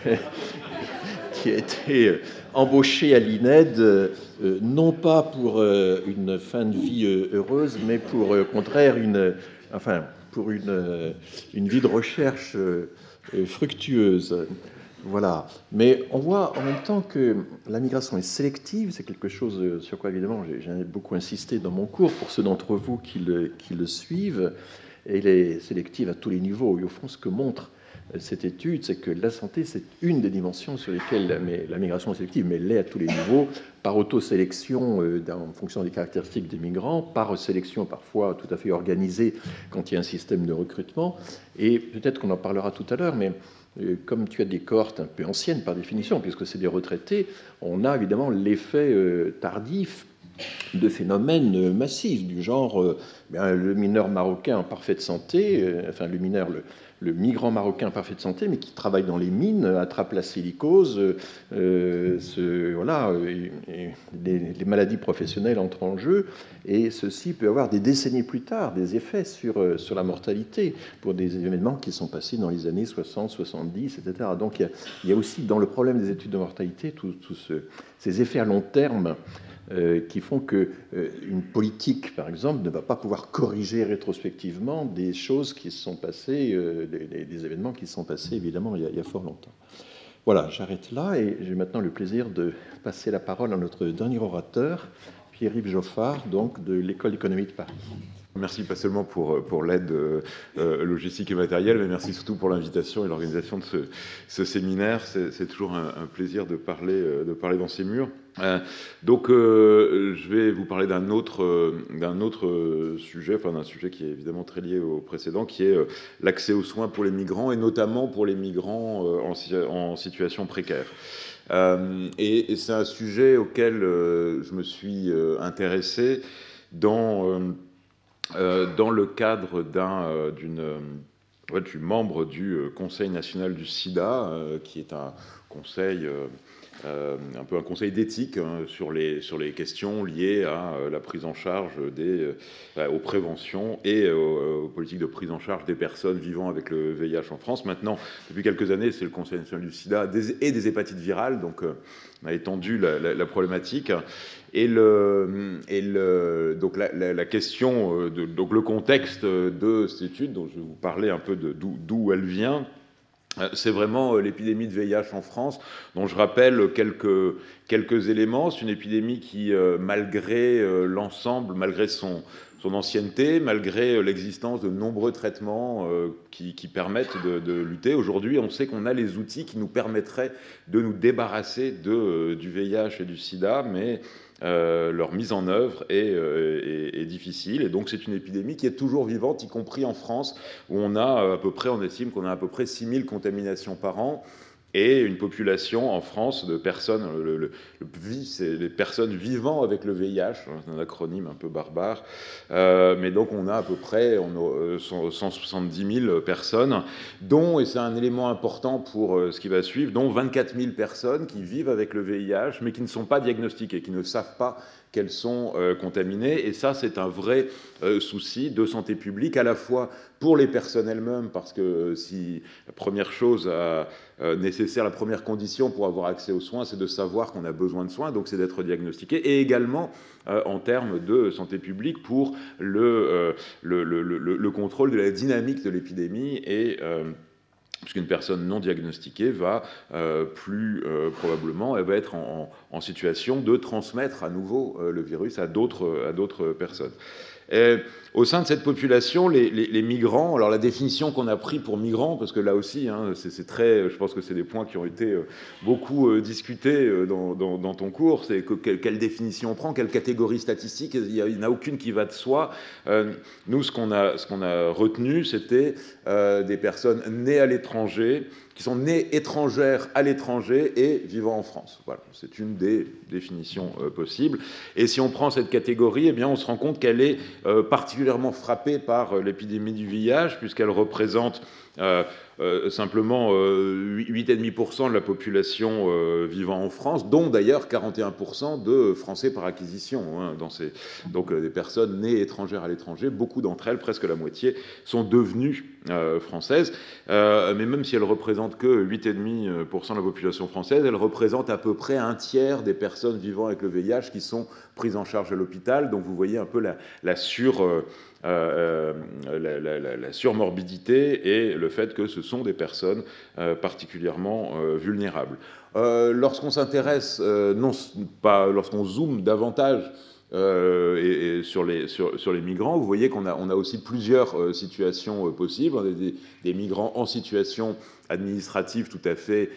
qui a été euh, embauché à l'I N E D, euh, non pas pour euh, une fin de vie euh, heureuse, mais pour, euh, au contraire, une, enfin, pour une, une vie de recherche euh, fructueuse. Voilà. Mais on voit en même temps que la migration est sélective. C'est quelque chose sur quoi, évidemment, j'ai, j'ai beaucoup insisté dans mon cours pour ceux d'entre vous qui le, qui le suivent. Et elle est sélective à tous les niveaux. Et au fond, ce que montre cette étude, c'est que la santé, c'est une des dimensions sur lesquelles la, la migration est sélective, mais elle l'est à tous les niveaux, par autosélection euh, en fonction des caractéristiques des migrants, par sélection parfois tout à fait organisée quand il y a un système de recrutement. Et peut-être qu'on en parlera tout à l'heure, mais euh, comme tu as des cohortes un peu anciennes par définition, puisque c'est des retraités, on a évidemment l'effet euh, tardif de phénomènes massifs du genre euh, bien, le mineur marocain en parfaite santé, euh, enfin le mineur, le, le migrant marocain en parfaite santé, mais qui travaille dans les mines, attrape la silicose, euh, ce, voilà, et, et les, les maladies professionnelles entrent en jeu, et ceci peut avoir des décennies plus tard des effets sur, sur la mortalité pour des événements qui sont passés dans les années soixante, soixante-dix, et cetera. Donc il y a, il y a aussi dans le problème des études de mortalité tous ce, ces effets à long terme Euh, qui font qu'une euh, politique, par exemple, ne va pas pouvoir corriger rétrospectivement des choses qui se sont passées, euh, des, des événements qui se sont passés, évidemment, il y a, il y a fort longtemps. Voilà, j'arrête là et j'ai maintenant le plaisir de passer la parole à notre dernier orateur, Pierre-Yves Joffard, donc de l'École d'économie de Paris. Merci pas seulement pour, pour l'aide euh, logistique et matérielle, mais merci surtout pour l'invitation et l'organisation de ce, ce séminaire. C'est, c'est toujours un, un plaisir de parler, de parler dans ces murs. Euh, donc, euh, je vais vous parler d'un autre, euh, d'un autre sujet, enfin d'un sujet qui est évidemment très lié au précédent, qui est euh, l'accès aux soins pour les migrants, et notamment pour les migrants euh, en, en situation précaire. Euh, et, et c'est un sujet auquel euh, je me suis euh, intéressé dans... Euh, Euh, dans le cadre d'un, euh, d'une, euh, ouais, du membre du euh, Conseil national du sida, euh, qui est un conseil, euh, euh, un peu un conseil d'éthique hein, sur, les, sur les questions liées à euh, la prise en charge des, euh, aux préventions et euh, aux politiques de prise en charge des personnes vivant avec le V I H en France. Maintenant, depuis quelques années, c'est le Conseil national du sida des, et des hépatites virales, donc euh, on a étendu la, la, la problématique. Et, le, et le, donc la, la, la question, de, donc le contexte de cette étude, dont je vais vous parler un peu de, d'où, d'où elle vient, c'est vraiment l'épidémie de V I H en France, dont je rappelle quelques, quelques éléments. C'est une épidémie qui, malgré l'ensemble, malgré son, son ancienneté, malgré l'existence de nombreux traitements euh, qui, qui permettent de, de lutter. Aujourd'hui, on sait qu'on a les outils qui nous permettraient de nous débarrasser de, euh, du V I H et du sida, mais euh, leur mise en œuvre est, euh, est, est difficile. Et donc, c'est une épidémie qui est toujours vivante, y compris en France, où on a à peu près, on estime qu'on a à peu près six mille contaminations par an. Et une population en France de personnes, le, le, le, c'est les personnes vivant avec le V I H, c'est un acronyme un peu barbare, euh, mais donc on a à peu près on a cent soixante-dix mille personnes, dont, et c'est un élément important pour euh, ce qui va suivre, dont vingt-quatre mille personnes qui vivent avec le V I H, mais qui ne sont pas diagnostiquées, qui ne savent pas qu'elles sont euh, contaminées. Et ça, c'est un vrai euh, souci de santé publique, à la fois pour les personnes elles-mêmes, parce que euh, si la première chose à, euh, nécessaire, la première condition pour avoir accès aux soins, c'est de savoir qu'on a besoin de soins, donc c'est d'être diagnostiqué, et également euh, en termes de santé publique pour le, euh, le, le, le, le contrôle de la dynamique de l'épidémie et euh, puisqu'une personne non diagnostiquée va euh, plus euh, probablement, elle va être en, en situation de transmettre à nouveau euh, le virus à d'autres à d'autres personnes. Et au sein de cette population, les, les, les migrants, alors la définition qu'on a pris pour migrants, parce que là aussi, hein, c'est très, je pense que c'est des points qui ont été euh, beaucoup euh, discutés euh, dans, dans, dans ton cours, c'est que, quelle, quelle définition on prend, quelle catégorie statistique, il n'y en a aucune qui va de soi. Euh, nous, ce qu'on a, ce qu'on a retenu, c'était euh, des personnes nées à l'étranger, qui sont nées étrangères à l'étranger et vivant en France. Voilà, c'est une des définitions euh, possibles. Et si on prend cette catégorie, eh bien, on se rend compte qu'elle est euh, particulièrement frappée par euh, l'épidémie du V I H, puisqu'elle représente euh, euh, simplement euh, huit virgule cinq pour cent de la population euh, vivant en France, dont d'ailleurs quarante et un pour cent de Français par acquisition. Hein, dans ces... Donc euh, des personnes nées étrangères à l'étranger, beaucoup d'entre elles, presque la moitié, sont devenues euh, françaises. Euh, mais même si elles représentent que huit virgule cinq pour cent de la population française, elles représentent à peu près un tiers des personnes vivant avec le V I H qui sont prises en charge à l'hôpital. Donc vous voyez un peu la, la sur... Euh, Euh, la, la, la, la surmorbidité et le fait que ce sont des personnes euh, particulièrement euh, vulnérables. Euh, lorsqu'on s'intéresse, euh, non pas lorsqu'on zoome davantage euh, et, et sur, les, sur, sur les migrants, vous voyez qu'on a, on a aussi plusieurs euh, situations euh, possibles. On a des, des migrants en situation administrative tout à fait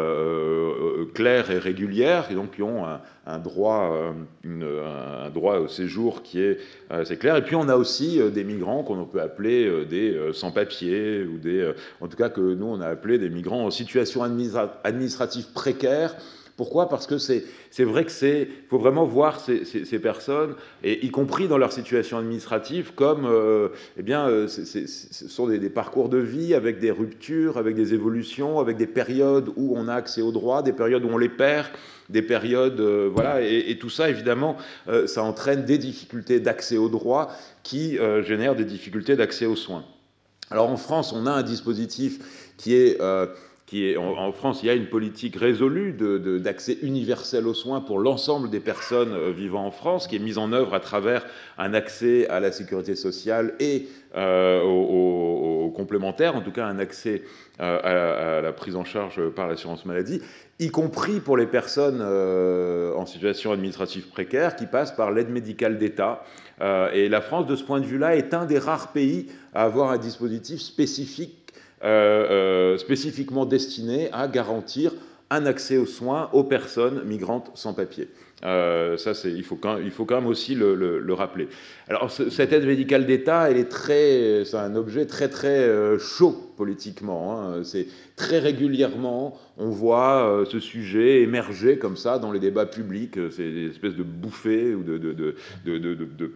euh, claire et régulière, et donc qui ont un, un, droit, une, un droit au séjour qui est assez clair. Et puis on a aussi des migrants qu'on peut appeler des sans-papiers, ou des, en tout cas que nous on a appelé des migrants en situation administra- administrative précaire. Pourquoi ? Parce que c'est, c'est vrai que c'est, faut vraiment voir ces, ces, ces personnes, et y compris dans leur situation administrative, comme, euh, eh bien, euh, c'est, c'est, ce sont des, des parcours de vie avec des ruptures, avec des évolutions, avec des périodes où on a accès aux droits, des périodes où on les perd, des périodes, euh, voilà, et, et tout ça, évidemment, euh, ça entraîne des difficultés d'accès aux droits qui euh, génèrent des difficultés d'accès aux soins. Alors en France, on a un dispositif qui est euh, Qui est, en, en France, il y a une politique résolue de, de, d'accès universel aux soins pour l'ensemble des personnes vivant en France, qui est mise en œuvre à travers un accès à la sécurité sociale et euh, aux, aux, aux complémentaires, en tout cas un accès euh, à, à la prise en charge par l'assurance maladie, y compris pour les personnes euh, en situation administrative précaire, qui passent par l'aide médicale d'État. Euh, et la France, de ce point de vue-là, est un des rares pays à avoir un dispositif spécifique Euh, euh, spécifiquement destiné à garantir un accès aux soins aux personnes migrantes sans papier. Euh, ça, c'est, il faut quand, il faut quand même aussi le, le, le rappeler. Alors, ce, cette aide médicale d'État, elle est très, c'est un objet très très euh, chaud politiquement. Hein. C'est très régulièrement, on voit euh, ce sujet émerger comme ça dans les débats publics. C'est des espèces de bouffées ou de, de, de, de, de, de, de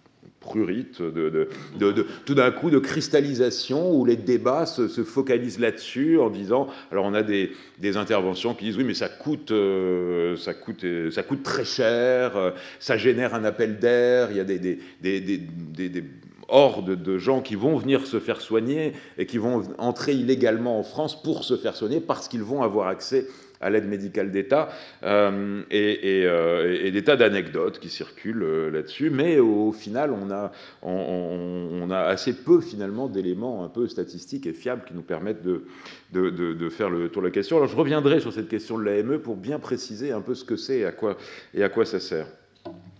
prurite, de, de, de, de, tout d'un coup de cristallisation où les débats se, se focalisent là-dessus en disant, alors on a des, des interventions qui disent oui mais ça coûte, euh, ça coûte, ça coûte très cher, euh, ça génère un appel d'air, il y a des, des, des, des, des, des hordes de gens qui vont venir se faire soigner et qui vont entrer illégalement en France pour se faire soigner parce qu'ils vont avoir accès à l'aide médicale d'État, euh, et, et, euh, et des tas d'anecdotes qui circulent euh, là-dessus, mais au, au final, on a, on, on, on a assez peu, finalement, d'éléments un peu statistiques et fiables qui nous permettent de, de, de, de faire le tour de la question. Alors, je reviendrai sur cette question de l'A M E pour bien préciser un peu ce que c'est et à quoi, et à quoi ça sert.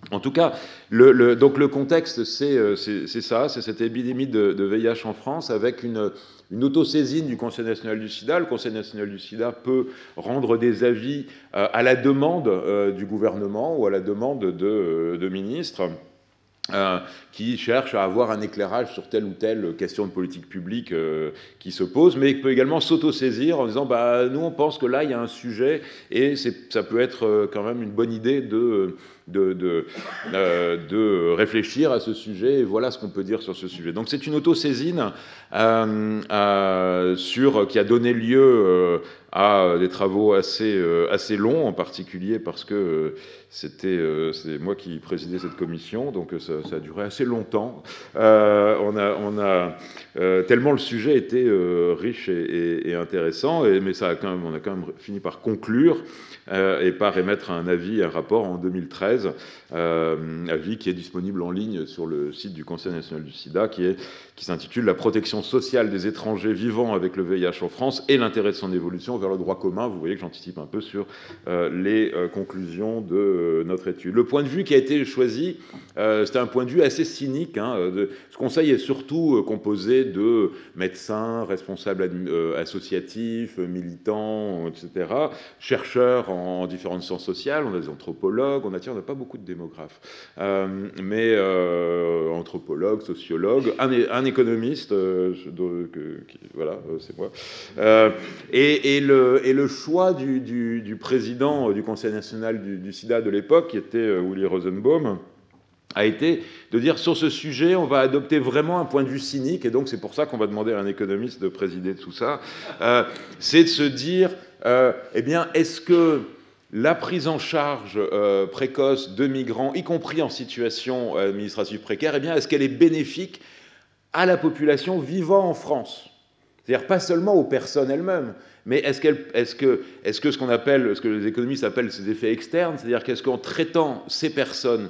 En tout cas, le, le, donc le contexte, c'est, c'est, c'est ça, c'est cette épidémie de, de V I H en France, avec une, une autosaisine du Conseil national du sida. Le Conseil national du sida peut rendre des avis euh, à la demande euh, du gouvernement ou à la demande de, de ministres. Euh, qui cherche à avoir un éclairage sur telle ou telle question de politique publique euh, qui se pose, mais il peut également s'auto-saisir en disant bah, « nous, on pense que là, il y a un sujet et c'est, ça peut être euh, quand même une bonne idée de, de, de, euh, de réfléchir à ce sujet et voilà ce qu'on peut dire sur ce sujet ». Donc c'est une auto-saisine euh, euh, sur, qui a donné lieu euh, à des travaux assez, euh, assez longs, en particulier parce que euh, c'était euh, c'est moi qui présidais cette commission, donc ça, ça a duré assez longtemps. Euh, on a, on a euh, tellement le sujet était euh, riche et, et, et intéressant, et, mais ça a quand même, on a quand même fini par conclure euh, et par émettre un avis, un rapport en deux mille treize, euh, avis qui est disponible en ligne sur le site du Conseil national du sida, qui, est, qui s'intitule « La protection sociale des étrangers vivant avec le V I H en France et l'intérêt de son évolution vers le droit commun ». Vous voyez que j'anticipe un peu sur euh, les euh, conclusions de euh, notre étude. Le point de vue qui a été choisi, euh, c'était un point de vue assez cynique. Hein, de, ce conseil est surtout euh, composé de médecins, responsables euh, associatifs, militants, et cetera, chercheurs en, en différentes sciences sociales, on a des anthropologues, on a, tiens, on n'a pas beaucoup de démographes, euh, mais euh, anthropologues, sociologues, un, un économiste, euh, de, que, qui, voilà, euh, c'est moi, euh, et, et, le, et le choix du, du, du président du Conseil national du, du sida de l'époque, qui était euh, Willy Rosenbaum, a été de dire sur ce sujet, on va adopter vraiment un point de vue cynique, et donc c'est pour ça qu'on va demander à un économiste de présider tout ça, euh, c'est de se dire, euh, eh bien, est-ce que la prise en charge euh, précoce de migrants, y compris en situation administrative précaire, eh bien, est-ce qu'elle est bénéfique à la population vivant en France ? C'est-à-dire pas seulement aux personnes elles-mêmes, mais est-ce, qu'elle, est-ce, que, est-ce que ce qu'on appelle, ce que les économistes appellent ces effets externes, c'est-à-dire qu'est-ce qu'en traitant ces personnes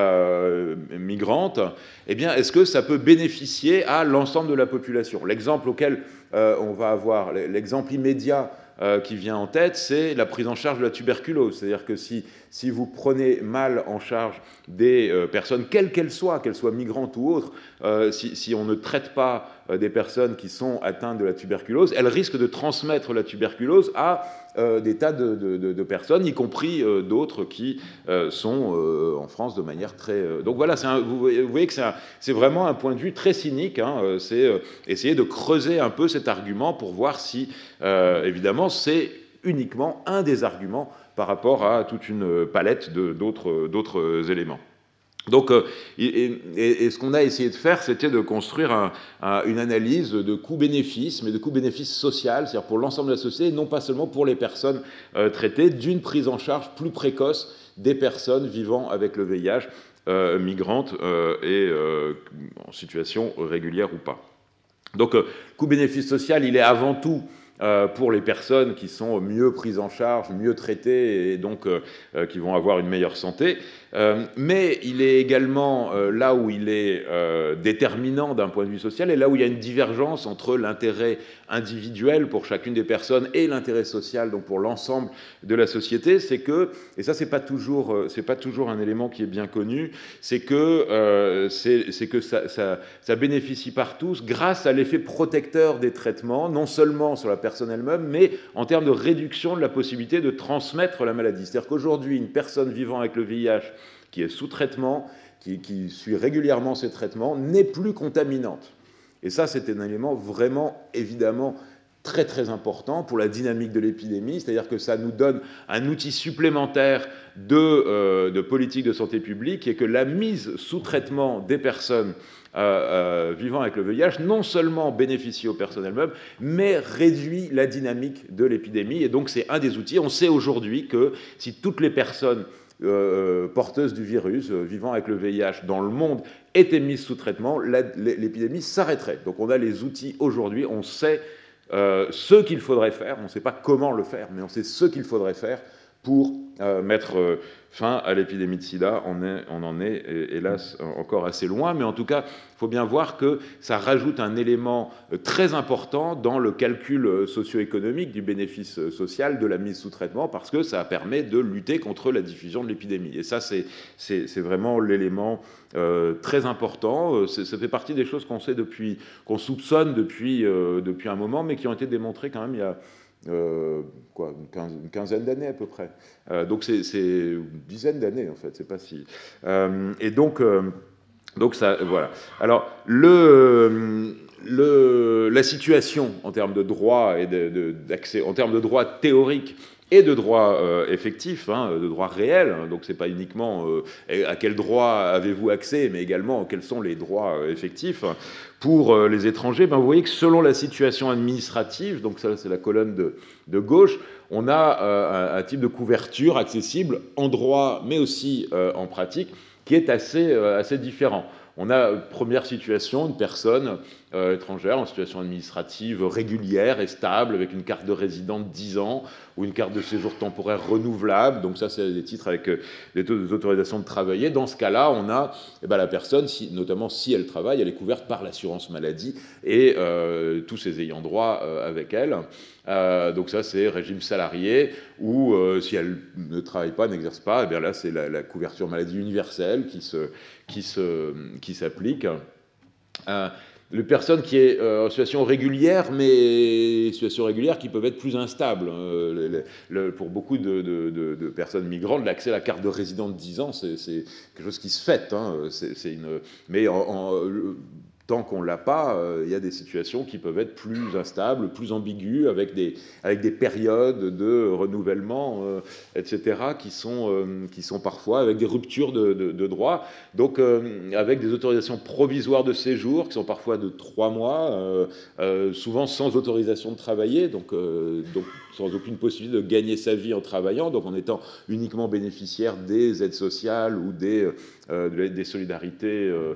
Euh, migrantes, eh bien, est-ce que ça peut bénéficier à l'ensemble de la population ? L'exemple auquel euh, on va avoir, l'exemple immédiat euh, qui vient en tête, c'est la prise en charge de la tuberculose. C'est-à-dire que si, si vous prenez mal en charge des euh, personnes, quelles qu'elles soient, qu'elles soient migrantes ou autres, euh, si, si on ne traite pas euh, des personnes qui sont atteintes de la tuberculose, elles risquent de transmettre la tuberculose à Euh, des tas de, de, de personnes, y compris euh, d'autres qui euh, sont euh, en France de manière très... Euh... Donc voilà, c'est un, vous, vous voyez que c'est, un, c'est vraiment un point de vue très cynique, hein, euh, c'est euh, essayer de creuser un peu cet argument pour voir si, euh, évidemment, c'est uniquement un des arguments par rapport à toute une palette de, d'autres, d'autres éléments. Donc, euh, et, et, et ce qu'on a essayé de faire, c'était de construire un, un, une analyse de coût-bénéfice, mais de coût-bénéfice social, c'est-à-dire pour l'ensemble de la société, non pas seulement pour les personnes euh, traitées, d'une prise en charge plus précoce des personnes vivant avec le V I H, euh, migrantes euh, et euh, en situation régulière ou pas. Donc, euh, coût-bénéfice social, il est avant tout Euh, pour les personnes qui sont mieux prises en charge, mieux traitées et donc euh, euh, qui vont avoir une meilleure santé. Euh, mais il est également euh, là où il est euh, déterminant d'un point de vue social et là où il y a une divergence entre l'intérêt individuel pour chacune des personnes et l'intérêt social donc pour l'ensemble de la société, c'est que, et ça c'est pas toujours, euh, c'est pas toujours un élément qui est bien connu, c'est que, euh, c'est, c'est que ça, ça, ça bénéficie par tous grâce à l'effet protecteur des traitements, non seulement sur la personne elle-même, mais en termes de réduction de la possibilité de transmettre la maladie. C'est-à-dire qu'aujourd'hui, une personne vivant avec le V I H qui est sous traitement, qui, qui suit régulièrement ses traitements, n'est plus contaminante. Et ça, c'est un élément vraiment, évidemment, très très important pour la dynamique de l'épidémie, c'est-à-dire que ça nous donne un outil supplémentaire de, euh, de politique de santé publique, et que la mise sous traitement des personnes Euh, euh, vivant avec le V I H, non seulement bénéficie aux personnes elles-mêmes, mais réduit la dynamique de l'épidémie. Et donc, c'est un des outils. On sait aujourd'hui que si toutes les personnes euh, porteuses du virus, euh, vivant avec le V I H dans le monde, étaient mises sous traitement, la, l'épidémie s'arrêterait. Donc, on a les outils aujourd'hui. On sait euh, ce qu'il faudrait faire. On ne sait pas comment le faire, mais on sait ce qu'il faudrait faire pour euh, mettre euh, fin à l'épidémie de sida. On, est, on en est, hélas, encore assez loin, mais en tout cas, il faut bien voir que ça rajoute un élément très important dans le calcul socio-économique du bénéfice social de la mise sous traitement, parce que ça permet de lutter contre la diffusion de l'épidémie. Et ça, c'est, c'est, c'est vraiment l'élément euh, très important. C'est, ça fait partie des choses qu'on sait depuis, qu'on soupçonne depuis, euh, depuis un moment, mais qui ont été démontrées quand même il y a Euh, quoi, une, quinze, une quinzaine d'années à peu près. Euh, donc c'est, c'est une dizaine d'années en fait, c'est pas si. Euh, et donc, euh, donc ça, voilà. Alors le, le, la situation en termes de droit et de, de, d'accès, en termes de droit théorique et de droit euh, effectif, hein, de droit réel. Hein, donc c'est pas uniquement euh, à quel droit avez-vous accès, mais également quels sont les droits euh, effectifs. Pour euh, les étrangers, ben, vous voyez que selon la situation administrative, donc ça c'est la colonne de, de gauche, on a euh, un, un type de couverture accessible en droit, mais aussi euh, en pratique, qui est assez, euh, assez différent. On a, première situation, une personne euh, étrangère en situation administrative régulière et stable, avec une carte de résident de dix ans, ou une carte de séjour temporaire renouvelable, donc ça c'est des titres avec euh, des autorisations de travailler. Dans ce cas-là, on a eh ben, la personne, si, notamment si elle travaille, elle est couverte par l'assurance maladie et euh, tous ses ayants droit euh, avec elle. Euh, donc ça c'est régime salarié, ou euh, si elle ne travaille pas, n'exerce pas, eh bien là c'est la, la couverture maladie universelle qui, se, qui, se, qui s'applique. Euh, les personnes qui est euh, en situation régulière, mais situation régulière qui peuvent être plus instables. Euh, le, le, le, pour beaucoup de, de, de, de personnes migrantes, l'accès à la carte de résident de dix ans, c'est, c'est quelque chose qui se fait. Hein, c'est, c'est une, mais en, en, tant qu'on ne l'a pas, euh, il y a des situations qui peuvent être plus instables, plus ambiguës, avec des, avec des périodes de renouvellement, euh, et cetera, qui sont, euh, qui sont parfois avec des ruptures de, de, de droit, donc euh, avec des autorisations provisoires de séjour, qui sont parfois de trois mois, euh, euh, souvent sans autorisation de travailler, donc, euh, donc sans aucune possibilité de gagner sa vie en travaillant, donc en étant uniquement bénéficiaire des aides sociales ou des, euh, des solidarités euh,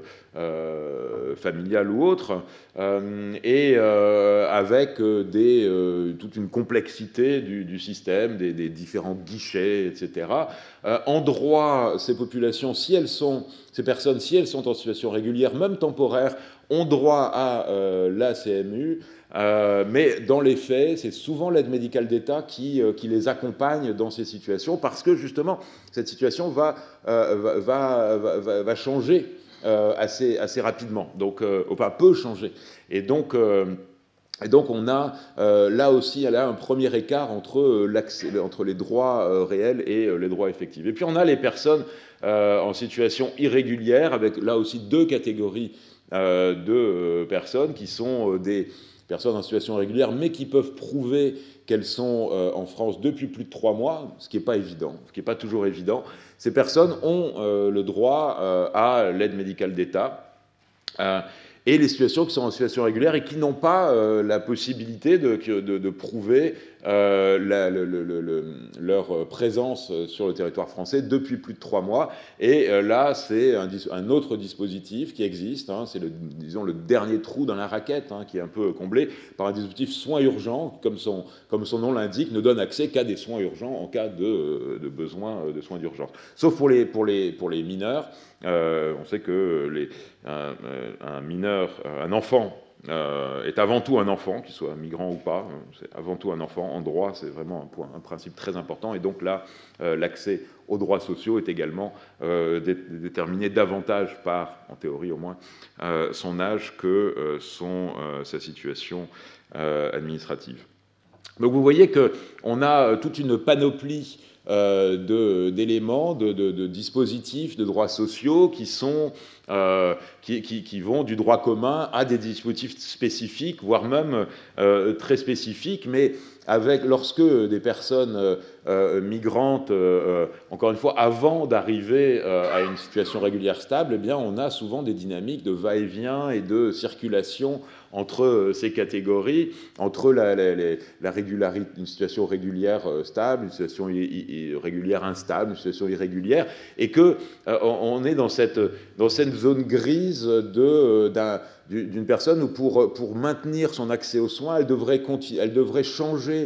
euh, familiales ou autres, euh, et euh, avec des, euh, toute une complexité du, du système, des, des différents guichets, et cetera. Euh, en droit, ces populations, si elles sont, ces personnes, si elles sont en situation régulière, même temporaire, ont droit à euh, la C M U. Euh, mais dans les faits, c'est souvent l'aide médicale d'État qui, euh, qui les accompagne dans ces situations, parce que justement, cette situation va, euh, va, va, va, va changer euh, assez, assez rapidement, donc, euh, enfin, peut changer. Et donc, euh, et donc on a euh, là aussi là, un premier écart entre, euh, l'accès, entre les droits euh, réels et euh, les droits effectifs. Et puis on a les personnes euh, en situation irrégulière, avec là aussi deux catégories euh, de euh, personnes qui sont euh, des personnes en situation régulière, mais qui peuvent prouver qu'elles sont euh, en France depuis plus de trois mois, ce qui n'est pas évident, ce qui n'est pas toujours évident. Ces personnes ont euh, le droit euh, à l'aide médicale d'État, euh, et les situations qui sont en situation régulière et qui n'ont pas euh, la possibilité de, de, de prouver euh, la, le, le, le, leur présence sur le territoire français depuis plus de trois mois. Et euh, là, c'est un, un autre dispositif qui existe, hein, c'est le, disons, le dernier trou dans la raquette, hein, qui est un peu comblé par un dispositif soins urgents, comme son, comme son nom l'indique, ne donne accès qu'à des soins urgents en cas de, de besoin de soins d'urgence. Sauf pour les, pour les, pour les mineurs. Euh, on sait que les, un, un mineur, un enfant, euh, est avant tout un enfant, qu'il soit migrant ou pas, c'est avant tout un enfant. En droit, c'est vraiment un, point, un principe très important. Et donc là, euh, l'accès aux droits sociaux est également euh, dé- déterminé davantage par, en théorie au moins, euh, son âge que euh, son, euh, sa situation euh, administrative. Donc vous voyez qu'on a toute une panoplie Euh, de, d'éléments, de, de, de dispositifs, de droits sociaux qui, sont, euh, qui, qui, qui vont du droit commun à des dispositifs spécifiques, voire même euh, très spécifiques, mais avec, lorsque des personnes euh, migrantes, euh, encore une fois, avant d'arriver euh, à une situation régulière stable, eh bien, on a souvent des dynamiques de va-et-vient et de circulation entre ces catégories, entre la, la, la, la régularité, une situation régulière stable, une situation régulière instable, une situation irrégulière, et que euh, on est dans cette, dans cette zone grise de, d'un, d'une personne où pour, pour maintenir son accès aux soins, elle devrait, continue, elle devrait changer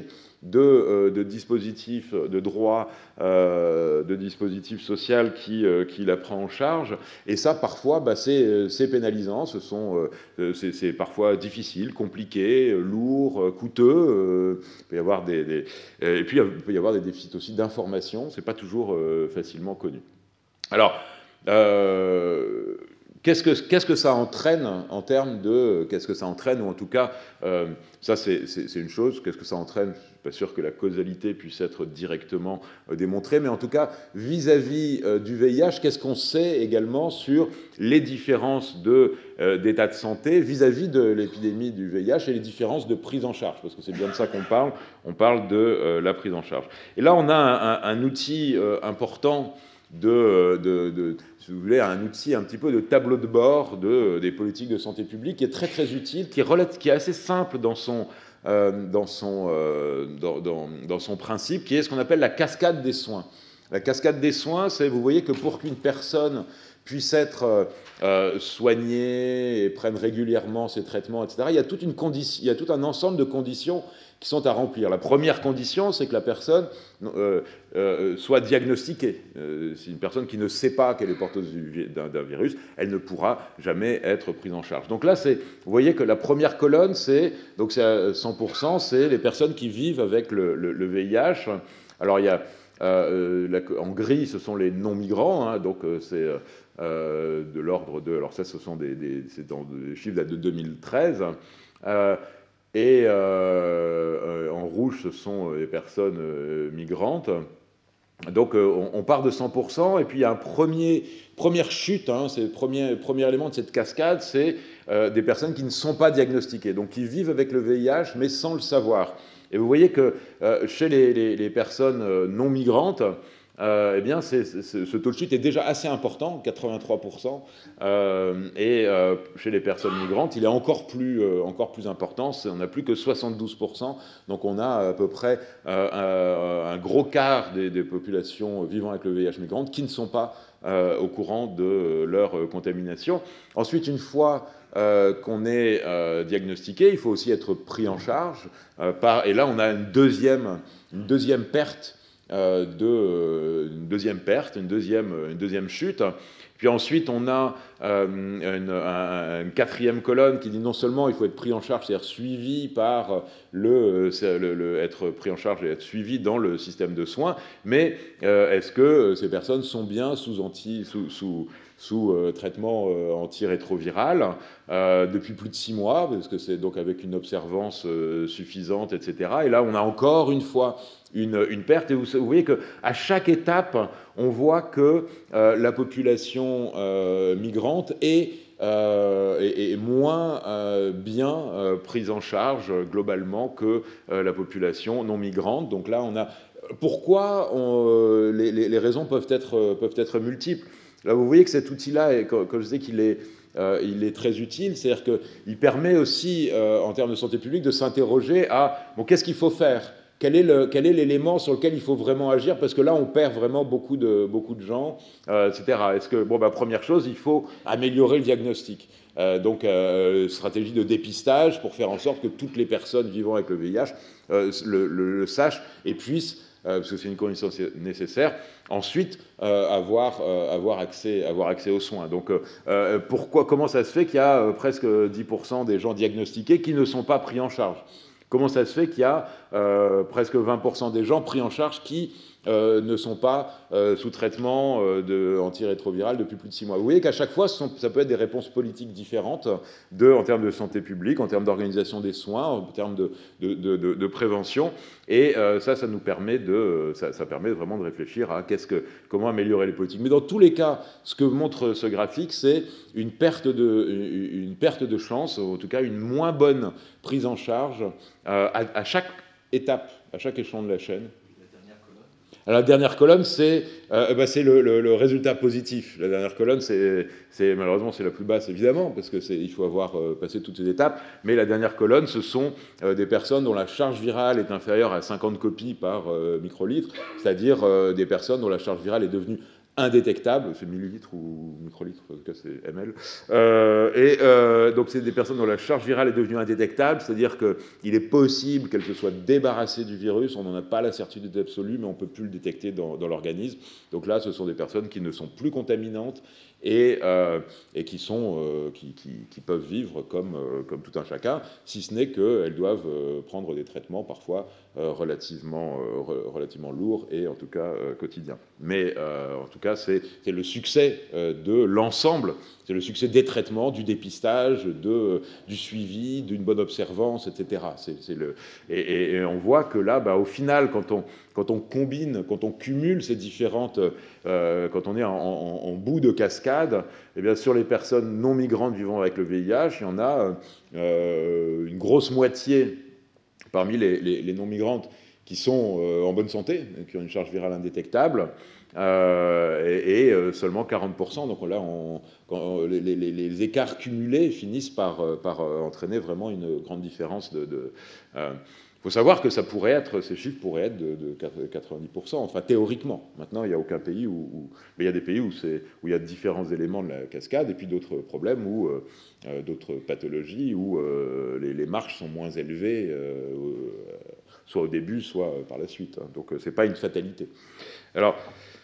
de, euh, de dispositifs de droit, euh, de dispositifs social qui, euh, qui la prend en charge. Et ça, parfois, bah, c'est, c'est pénalisant. Ce sont, euh, c'est, c'est parfois difficile, compliqué, lourd, coûteux. Euh, il peut y avoir des, des, et puis, il peut y avoir des déficits aussi d'information. C'est pas toujours euh, facilement connu. Alors, euh, Qu'est-ce que, qu'est-ce que ça entraîne en termes de... Qu'est-ce que ça entraîne, ou en tout cas, euh, ça c'est, c'est, c'est une chose, qu'est-ce que ça entraîne? Je ne suis pas sûr que la causalité puisse être directement euh, démontrée, mais en tout cas, vis-à-vis euh, du V I H, qu'est-ce qu'on sait également sur les différences de, euh, d'état de santé vis-à-vis de l'épidémie du V I H et les différences de prise en charge? Parce que c'est bien de ça qu'on parle, on parle de euh, la prise en charge. Et là, on a un, un, un outil euh, important De, de, de, si vous voulez, un outil un petit peu de tableau de bord de, des politiques de santé publique qui est très très utile, qui est, relate, qui est assez simple dans son, euh, dans, son, euh, dans, dans, dans son principe, qui est ce qu'on appelle la cascade des soins. La cascade des soins, c'est, vous voyez que pour qu'une personne puisse être euh, soignée et prenne régulièrement ses traitements, et cetera, il y a toute une condition, il y a tout un ensemble de conditions qui sont à remplir. La première condition, c'est que la personne euh, euh, soit diagnostiquée. Euh, c'est une personne qui ne sait pas qu'elle est porteuse d'un, d'un virus, elle ne pourra jamais être prise en charge. Donc là, c'est, vous voyez que la première colonne, c'est, donc c'est à cent pour cent, c'est les personnes qui vivent avec le, le, le V I H. Alors il y a, euh, la, en gris, ce sont les non-migrants, hein, donc euh, c'est euh, de l'ordre de, alors ça, ce sont des, des, c'est dans des chiffres de deux mille treize. Euh, Et euh, en rouge, ce sont les personnes euh, migrantes. Donc, euh, on, on part de cent pour cent. Et puis, il y a un premier, première chute, hein, c'est le premier, premier élément de cette cascade, c'est euh, des personnes qui ne sont pas diagnostiquées, donc qui vivent avec le V I H, mais sans le savoir. Et vous voyez que euh, chez les, les, les personnes non migrantes, Euh, eh bien, c'est, c'est, ce taux de chute est déjà assez important, quatre-vingt-trois pour cent, euh, et euh, chez les personnes migrantes, il est encore plus, euh, encore plus important, c'est, on n'a plus que soixante-douze pour cent, donc on a à peu près euh, un, un gros quart des, des populations vivant avec le V I H migrantes qui ne sont pas euh, au courant de leur contamination. Ensuite, une fois euh, qu'on est euh, diagnostiqué, il faut aussi être pris en charge, euh, par, et là on a une deuxième, une deuxième perte, Euh, de, euh, une deuxième perte, une deuxième, une deuxième chute. Puis ensuite, on a euh, une, un, une quatrième colonne qui dit non seulement il faut être pris en charge, c'est-à-dire suivi par le, le, le être pris en charge et être suivi dans le système de soins, mais euh, est-ce que ces personnes sont bien sous anti, sous, sous sous euh, traitement euh, antirétroviral euh, depuis plus de six mois, parce que c'est donc avec une observance euh, suffisante, et cetera. Et là, on a encore une fois une, une perte. Et vous, vous voyez qu'à chaque étape, on voit que euh, la population euh, migrante est, euh, est, est moins euh, bien euh, prise en charge globalement que euh, la population non migrante. Donc là, on a... Pourquoi on, les, les, les raisons peuvent être, peuvent être multiples. Là, vous voyez que cet outil-là, comme je disais qu'il est, euh, il est très utile, c'est-à-dire qu'il permet aussi, euh, en termes de santé publique, de s'interroger à bon, qu'est-ce qu'il faut faire ? Quel est, le, quel est l'élément sur lequel il faut vraiment agir? Parce que là, on perd vraiment beaucoup de, beaucoup de gens, euh, et cetera. Est-ce que, bon, bah, première chose, il faut améliorer le diagnostic. Euh, donc, euh, stratégie de dépistage pour faire en sorte que toutes les personnes vivant avec le V I H euh, le, le, le sachent et puissent, Euh, parce que c'est une condition nécessaire, ensuite euh, avoir, euh, avoir, accès, avoir accès aux soins. Donc euh, pourquoi, comment ça se fait qu'il y a euh, presque dix pour cent des gens diagnostiqués qui ne sont pas pris en charge? Comment ça se fait qu'il y a euh, presque vingt pour cent des gens pris en charge qui euh, ne sont pas euh, sous traitement euh, de antirétroviral depuis plus de six mois? Vous voyez qu'à chaque fois, ce sont, ça peut être des réponses politiques différentes de, en termes de santé publique, en termes d'organisation des soins, en termes de, de, de, de, de prévention. Et euh, ça, ça nous permet, de, ça, ça permet vraiment de réfléchir à qu'est-ce que, comment améliorer les politiques. Mais dans tous les cas, ce que montre ce graphique, c'est une perte de, une perte de chance, ou en tout cas une moins bonne prise en charge euh, à, à chaque étape, à chaque échelon de la chaîne. Alors, la dernière colonne, c'est, euh, bah, c'est le, le, le résultat positif. La dernière colonne, c'est, c'est malheureusement, c'est la plus basse, évidemment, parce qu'il faut avoir euh, passé toutes ces étapes. Mais la dernière colonne, ce sont euh, des personnes dont la charge virale est inférieure à cinquante copies par euh, microlitre, c'est-à-dire euh, des personnes dont la charge virale est devenue indétectables, c'est millilitres ou microlitres, en tout cas c'est M L, euh, et euh, donc c'est des personnes dont la charge virale est devenue indétectable, c'est-à-dire qu'il est possible qu'elle se soit débarrassée du virus, on n'en a pas la certitude absolue, mais on ne peut plus le détecter dans, dans l'organisme. Donc là, ce sont des personnes qui ne sont plus contaminantes et, euh, et qui, sont, euh, qui, qui, qui peuvent vivre comme, euh, comme tout un chacun, si ce n'est qu'elles doivent euh, prendre des traitements parfois euh, relativement, euh, relativement lourds et en tout cas euh, quotidiens. Mais euh, en tout cas, c'est le succès euh, de l'ensemble, c'est le succès des traitements, du dépistage, de, euh, du suivi, d'une bonne observance, et cetera. C'est, c'est le, et, et on voit que là, bah, au final, quand on, quand on combine, quand on cumule ces différentes, euh, quand on est en, en, en bout de cascade, eh bien, sur les personnes non migrantes vivant avec le V I H, il y en a euh, une grosse moitié parmi les, les, les non migrantes qui sont euh, en bonne santé, qui ont une charge virale indétectable, euh, et, et euh, seulement quarante pour cent. Donc là, on, quand, les, les, les écarts cumulés finissent par, par euh, entraîner vraiment une grande différence de... de euh, il faut savoir que ça pourrait être, ces chiffres pourraient être de, de quatre-vingt-dix pour cent, enfin théoriquement. Maintenant, il n'y a aucun pays où, où... Mais il y a des pays où, où il y a différents éléments de la cascade, et puis d'autres problèmes, où euh, d'autres pathologies, où euh, les, les marges sont moins élevées, euh, soit au début, soit par la suite. Donc, ce n'est pas une fatalité. Alors,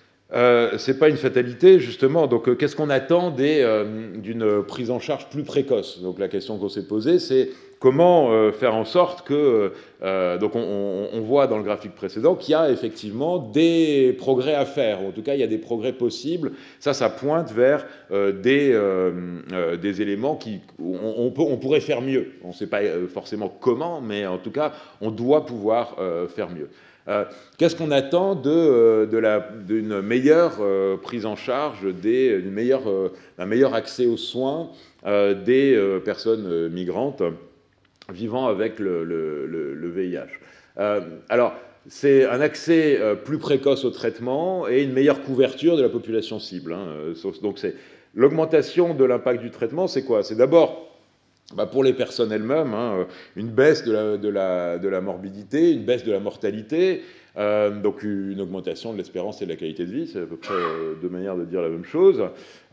euh, ce n'est pas une fatalité, justement. Donc, euh, qu'est-ce qu'on attend euh, d'une prise en charge plus précoce? Donc, la question qu'on s'est posée, c'est comment euh, faire en sorte que... Euh, donc, on, on, on voit dans le graphique précédent qu'il y a effectivement des progrès à faire. En tout cas, il y a des progrès possibles. Ça, ça pointe vers euh, des, euh, euh, des éléments qui... On, on, peut, on pourrait faire mieux. On ne sait pas forcément comment, mais en tout cas, on doit pouvoir euh, faire mieux. Euh, Qu'est-ce qu'on attend de, de la, d'une meilleure euh, prise en charge, des, d'une meilleure, euh, d'un meilleur accès aux soins euh, des euh, personnes euh, migrantes vivant avec le, le, le, le V I H? euh, Alors, c'est un accès euh, plus précoce au traitement et une meilleure couverture de la population cible. Hein. Donc, c'est l'augmentation de l'impact du traitement, c'est quoi? C'est d'abord... Bah pour les personnes elles-mêmes, hein, une baisse de la, de, la, de la morbidité, une baisse de la mortalité, euh, donc une augmentation de l'espérance et de la qualité de vie, c'est à peu près euh, deux manières de dire la même chose.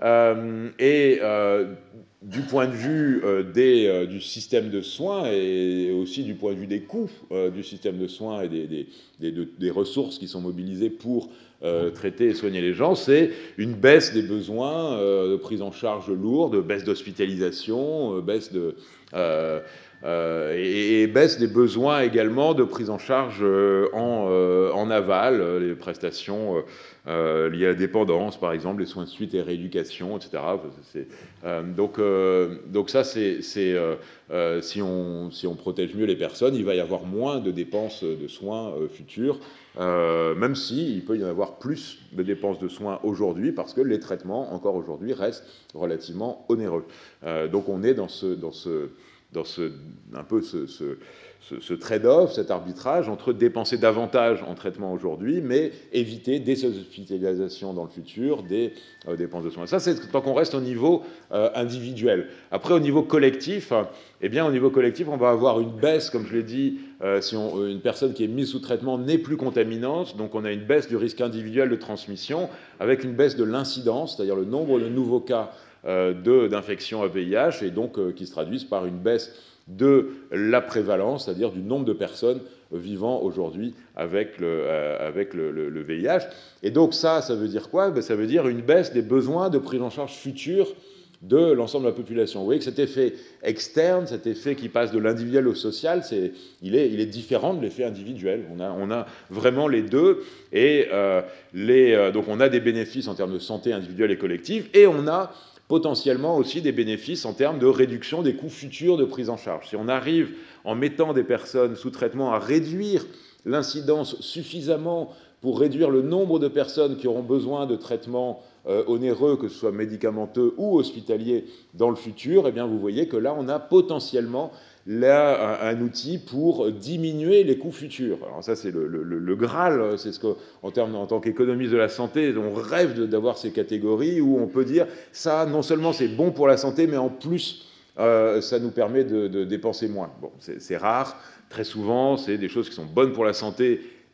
Euh, et euh, du point de vue euh, des, euh, du système de soins et aussi du point de vue des coûts euh, du système de soins et des, des, des, de, des ressources qui sont mobilisées pour Euh, traiter et soigner les gens, c'est une baisse des besoins euh, de prise en charge lourde, baisse d'hospitalisation, euh, baisse de, euh, euh, et, et baisse des besoins également de prise en charge euh, en, euh, en aval, euh, les prestations euh, liées à la dépendance, par exemple, les soins de suite et rééducation, et cetera. C'est, euh, donc, euh, donc ça, c'est, c'est euh, euh, si, on, si on protège mieux les personnes, il va y avoir moins de dépenses de soins euh, futures. Euh, même s'il si peut y en avoir plus de dépenses de soins aujourd'hui, parce que les traitements, encore aujourd'hui, restent relativement onéreux. Euh, donc on est dans ce, dans ce, dans ce, un peu ce, ce, ce, ce trade-off, cet arbitrage entre dépenser davantage en traitement aujourd'hui, mais éviter des hospitalisations dans le futur, des euh, dépenses de soins. Ça, c'est tant qu'on reste au niveau euh, individuel. Après, au niveau collectif, eh bien, au niveau collectif, on va avoir une baisse, comme je l'ai dit, euh, si on, une personne qui est mise sous traitement n'est plus contaminante, donc on a une baisse du risque individuel de transmission, avec une baisse de l'incidence, c'est-à-dire le nombre de nouveaux cas euh, d'infection à V I H, et donc euh, qui se traduisent par une baisse de la prévalence, c'est-à-dire du nombre de personnes vivant aujourd'hui avec, le, euh, avec le, le, le V I H. Et donc ça, ça veut dire quoi? Ben, ça veut dire une baisse des besoins de prise en charge future de l'ensemble de la population. Vous voyez que cet effet externe, cet effet qui passe de l'individuel au social, c'est, il, est, il est différent de l'effet individuel. On a, on a vraiment les deux, et euh, les, euh, donc on a des bénéfices en termes de santé individuelle et collective, et on a potentiellement aussi des bénéfices en termes de réduction des coûts futurs de prise en charge. Si on arrive, en mettant des personnes sous traitement, à réduire l'incidence suffisamment pour réduire le nombre de personnes qui auront besoin de traitements euh, onéreux, que ce soit médicamenteux ou hospitaliers, dans le futur, eh bien, vous voyez que là, on a potentiellement là un, un outil pour diminuer les coûts futurs. Alors ça, c'est le, le, le Graal, c'est ce qu'en termes, en tant qu'économiste de la santé, on rêve d'avoir ces catégories où on peut dire, ça, non seulement c'est bon pour la santé, mais en plus, euh, ça nous permet de, de dépenser moins. Bon, c'est rare, très souvent, c'est des choses qui sont bonnes pour la santé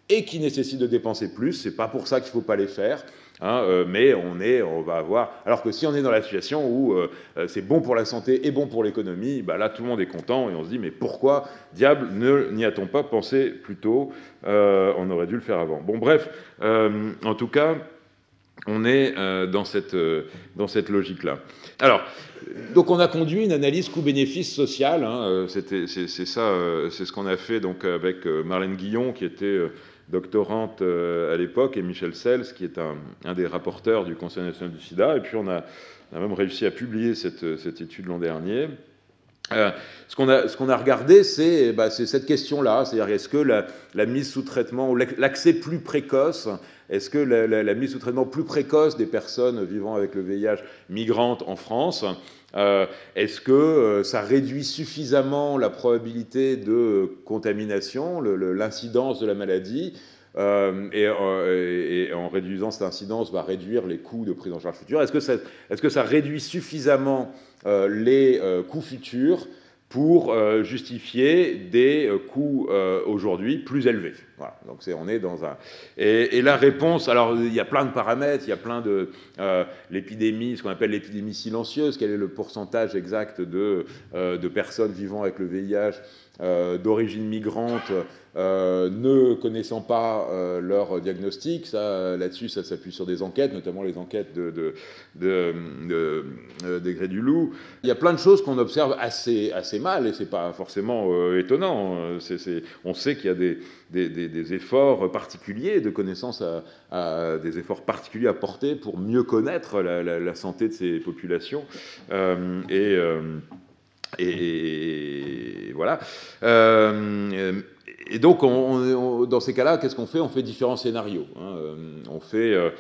et qui nécessitent de dépenser plus. C'est pas pour ça qu'il ne faut pas les faire. Hein, euh, mais on, est, on va avoir... Alors que si on est dans la situation où euh, c'est bon pour la santé et bon pour l'économie, bah là, tout le monde est content et on se dit, mais pourquoi, diable, ne, n'y a-t-on pas pensé plus tôt? euh, On aurait dû le faire avant. Bon, bref, euh, en tout cas, on est euh, dans cette, euh, dans cette logique-là. Alors, donc on a conduit une analyse coût-bénéfice social. Hein, c'était, c'est, c'est ça, euh, c'est ce qu'on a fait donc, avec euh, Marlène Guillon, qui était... Euh, doctorante à l'époque, et Michel Sels, qui est un, un des rapporteurs du Conseil national du sida. Et puis on a, on a même réussi à publier cette, cette étude l'an dernier. Euh, ce qu'on a, ce qu'on a regardé, c'est, bah, c'est cette question-là, c'est-à-dire est-ce que la, la mise sous traitement, ou l'accès plus précoce, est-ce que la, la, la mise sous traitement plus précoce des personnes vivant avec le V I H migrantes en France, Euh, est-ce que euh, ça réduit suffisamment la probabilité de contamination, le, le, l'incidence de la maladie, euh, et, euh, et en réduisant cette incidence, va réduire les coûts de prise en charge future? Est-ce que ça, est-ce que ça réduit suffisamment euh, les euh, coûts futurs pour euh, justifier des euh, coûts euh, aujourd'hui plus élevés? Voilà, donc c'est, on est dans un... Et, et la réponse, alors il y a plein de paramètres, il y a plein de... Euh, l'épidémie, ce qu'on appelle l'épidémie silencieuse, quel est le pourcentage exact de, euh, de personnes vivant avec le V I H euh, d'origine migrante, euh, ne connaissant pas euh, leur diagnostic. Ça, là-dessus, ça s'appuie sur des enquêtes, notamment les enquêtes de, de, de, de, de des Grès du Loup. Il y a plein de choses qu'on observe assez, assez mal, et c'est pas forcément euh, étonnant. C'est, c'est, on sait qu'il y a des, des, des, des efforts particuliers de connaissance, à, à, des efforts particuliers à porter pour mieux connaître la, la, la santé de ces populations. Euh, et... Euh, Et, et voilà. Euh, et donc, on, on, dans ces cas-là, qu'est-ce qu'on fait? On fait différents scénarios. Hein. On fait, euh,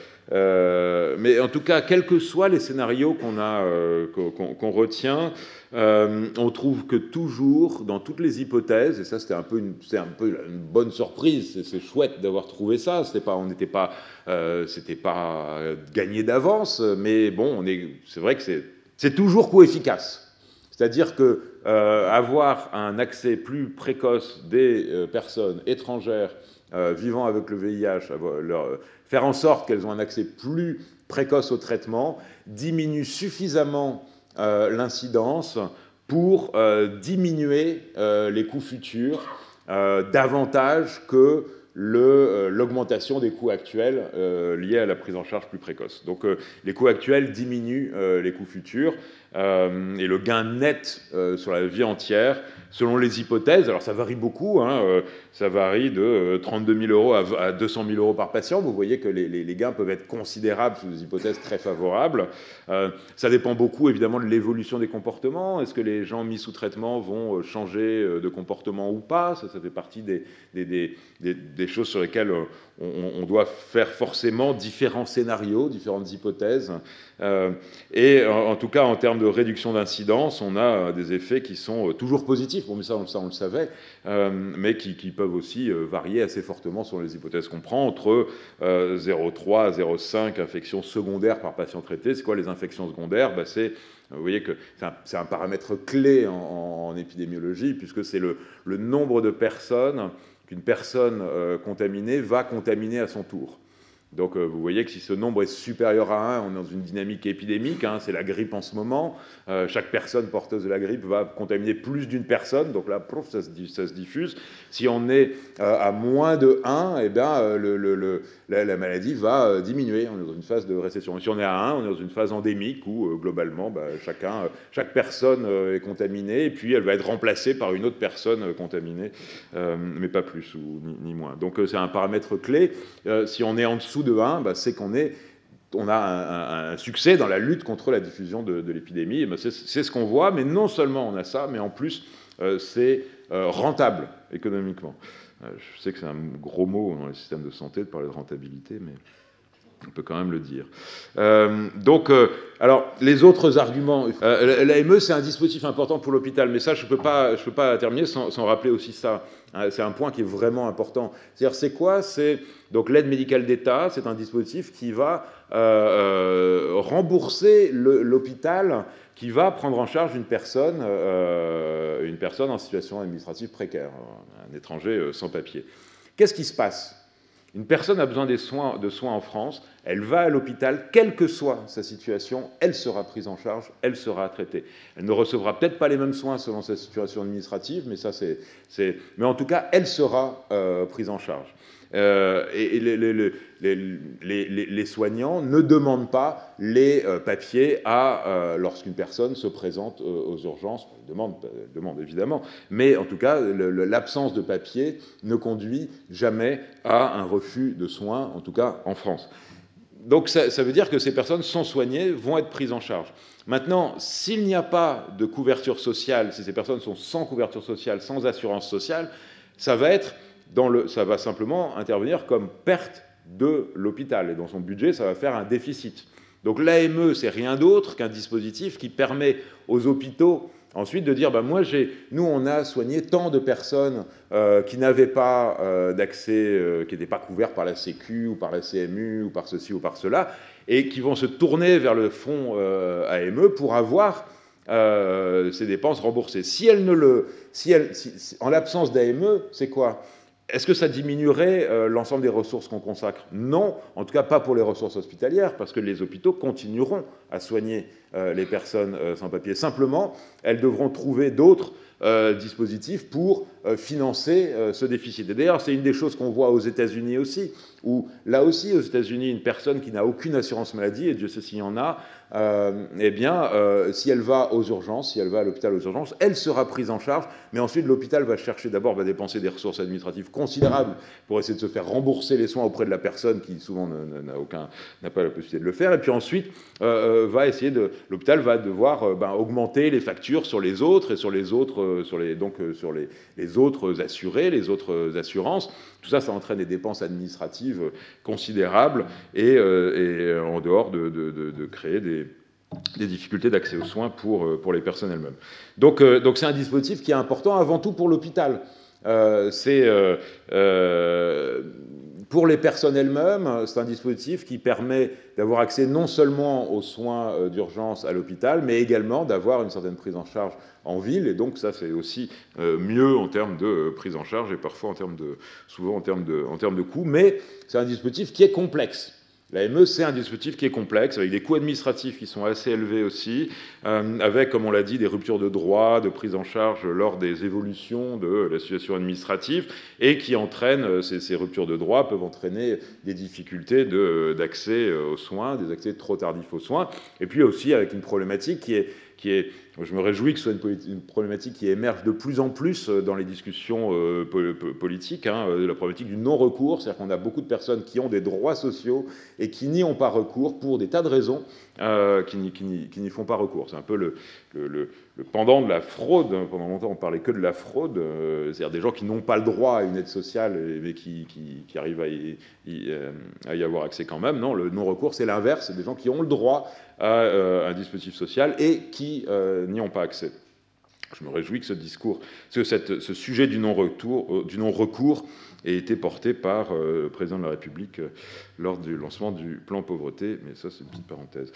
euh, mais en tout cas, quels que soient les scénarios qu'on a, euh, qu'on, qu'on retient, euh, on trouve que toujours, dans toutes les hypothèses, et ça, c'était un peu une, c'était un peu une bonne surprise. C'est, c'est chouette d'avoir trouvé ça. C'était pas, on n'était pas, euh, c'était pas gagné d'avance, mais bon, on est, c'est vrai que c'est, c'est toujours coefficace. C'est-à-dire que euh, avoir un accès plus précoce des euh, personnes étrangères euh, vivant avec le V I H, leur, faire en sorte qu'elles ont un accès plus précoce au traitement, diminue suffisamment euh, l'incidence pour euh, diminuer euh, les coûts futurs euh, davantage que Le, euh, l'augmentation des coûts actuels euh, liés à la prise en charge plus précoce. Donc euh, les coûts actuels diminuent euh, les coûts futurs, euh, et le gain net euh, sur la vie entière, selon les hypothèses, alors ça varie beaucoup, hein, euh, ça varie de euh, trente-deux mille euros à, à deux cent mille euros par patient. Vous voyez que les, les, les gains peuvent être considérables sous des hypothèses très favorables. Euh, ça dépend beaucoup évidemment de l'évolution des comportements. Est-ce que les gens mis sous traitement vont changer de comportement ou pas? Ça, ça fait partie des, des, des, des, des choses sur lesquelles on, on doit faire forcément différents scénarios, différentes hypothèses. Euh, et en, en tout cas, en termes de réduction d'incidence, on a des effets qui sont toujours positifs. Bon, mais ça, on, ça, on le savait, euh, mais qui, qui peuvent aussi varier assez fortement selon les hypothèses qu'on prend, entre euh, zéro virgule trois à zéro virgule cinq infections secondaires par patient traité. C'est quoi les infections secondaires? Ben, c'est, vous voyez que c'est un, c'est un paramètre clé en, en, en épidémiologie, puisque c'est le, le nombre de personnes qu'une personne euh, contaminée va contaminer à son tour. Donc euh, vous voyez que si ce nombre est supérieur à un, on est dans une dynamique épidémique, hein, c'est la grippe en ce moment, euh, chaque personne porteuse de la grippe va contaminer plus d'une personne, donc là, prof, ça, se, ça se diffuse. Si on est euh, à moins de un, eh bien, euh, le, le, le, la, la maladie va euh, diminuer, on est dans une phase de récession. Et si on est à un, on est dans une phase endémique où, euh, globalement, bah, chacun, euh, chaque personne euh, est contaminée, et puis elle va être remplacée par une autre personne euh, contaminée, euh, mais pas plus ou ni, ni moins. Donc euh, c'est un paramètre clé. Euh, si on est en dessous de un, bah, c'est qu'on est, on a un, un, un succès dans la lutte contre la diffusion de, de l'épidémie. Et bah, c'est, c'est ce qu'on voit, mais non seulement on a ça, mais en plus euh, c'est euh, rentable économiquement. Euh, je sais que c'est un gros mot dans les systèmes de santé de parler de rentabilité, mais on peut quand même le dire. Euh, donc, euh, alors, les autres arguments... Euh, L'A M E, c'est un dispositif important pour l'hôpital, mais ça, je ne peux pas, je peux pas terminer sans, sans rappeler aussi ça. Hein, c'est un point qui est vraiment important. C'est-à-dire, c'est quoi? C'est donc l'aide médicale d'État, c'est un dispositif qui va euh, euh, rembourser le, l'hôpital qui va prendre en charge une personne, euh, une personne en situation administrative précaire, un étranger sans papier. Qu'est-ce qui se passe? Une personne a besoin des soins, de soins en France, elle va à l'hôpital, quelle que soit sa situation, elle sera prise en charge, elle sera traitée. Elle ne recevra peut-être pas les mêmes soins selon sa situation administrative, mais, ça, c'est, c'est... mais en tout cas, elle sera euh, prise en charge. Euh, et les, les, les, les, les, les soignants ne demandent pas les euh, papiers à, euh, lorsqu'une personne se présente euh, aux urgences. Ils demandent, ils demandent évidemment, mais en tout cas, le, le, l'absence de papiers ne conduit jamais à un refus de soins, en tout cas en France. Donc ça, ça veut dire que ces personnes sont soignées, vont être prises en charge. Maintenant, s'il n'y a pas de couverture sociale, si ces personnes sont sans couverture sociale, sans assurance sociale, ça va être Dans le, ça va simplement intervenir comme perte de l'hôpital. Et dans son budget, ça va faire un déficit. Donc l'A M E, c'est rien d'autre qu'un dispositif qui permet aux hôpitaux ensuite de dire, ben moi, j'ai, nous, on a soigné tant de personnes euh, qui n'avaient pas euh, d'accès, euh, qui n'étaient pas couvertes par la Sécu ou par la C M U ou par ceci ou par cela, et qui vont se tourner vers le fonds euh, A M E pour avoir euh, ces dépenses remboursées. Si elles ne le, si elles, si, si, en l'absence d'A M E, c'est quoi ? Est-ce que ça diminuerait euh, l'ensemble des ressources qu'on consacre ? Non, en tout cas pas pour les ressources hospitalières, parce que les hôpitaux continueront à soigner euh, les personnes euh, sans papier. Simplement, elles devront trouver d'autres euh, dispositifs pour euh, financer euh, ce déficit. Et d'ailleurs, c'est une des choses qu'on voit aux États-Unis aussi, où là aussi, aux États-Unis, une personne qui n'a aucune assurance maladie, et Dieu sait s'il y en a, euh, eh bien, euh, si elle va aux urgences, si elle va à l'hôpital aux urgences, elle sera prise en charge, mais ensuite l'hôpital va chercher d'abord, va dépenser des ressources administratives considérables pour essayer de se faire rembourser les soins auprès de la personne qui souvent n'a, aucun, n'a pas la possibilité de le faire, et puis ensuite euh, va essayer de, l'hôpital va devoir euh, ben, augmenter les factures sur les autres et sur les autres, euh, sur les, donc euh, sur les, les autres assurés, les autres assurances. Tout ça, ça entraîne des dépenses administratives considérables et, euh, et en dehors de, de, de, de créer des, des difficultés d'accès aux soins pour, pour les personnes elles-mêmes. Donc, euh, donc c'est un dispositif qui est important avant tout pour l'hôpital. Euh, c'est euh, euh, pour les personnes elles-mêmes, c'est un dispositif qui permet d'avoir accès non seulement aux soins d'urgence à l'hôpital, mais également d'avoir une certaine prise en charge en ville, et donc ça c'est aussi euh, mieux en termes de euh, prise en charge et parfois en termes de, souvent en termes de, en termes de coûts, mais c'est un dispositif qui est complexe. L'A M E, c'est un dispositif qui est complexe, avec des coûts administratifs qui sont assez élevés aussi, euh, avec, comme on l'a dit, des ruptures de droit, de prise en charge lors des évolutions de la situation administrative, et qui entraînent, ces, ces ruptures de droit peuvent entraîner des difficultés de, d'accès aux soins, des accès trop tardifs aux soins, et puis aussi avec une problématique qui est qui est, je me réjouis que ce soit une, une problématique qui émerge de plus en plus dans les discussions euh, politiques, hein, la problématique du non-recours, c'est-à-dire qu'on a beaucoup de personnes qui ont des droits sociaux et qui n'y ont pas recours pour des tas de raisons, euh, qui, n'y, qui, n'y, qui n'y font pas recours. C'est un peu le, le, le, le pendant de la fraude. Pendant longtemps, on parlait que de la fraude, euh, c'est-à-dire des gens qui n'ont pas le droit à une aide sociale, mais qui, qui, qui arrivent à y, y, à y avoir accès quand même. Non, le non-recours, c'est l'inverse, c'est des gens qui ont le droit à euh, un dispositif social et qui euh, n'y ont pas accès. Je me réjouis que ce discours, que cette, ce sujet du non-retour, euh, du non-recours ait été porté par euh, le président de la République euh, lors du lancement du plan pauvreté, mais ça c'est une petite parenthèse.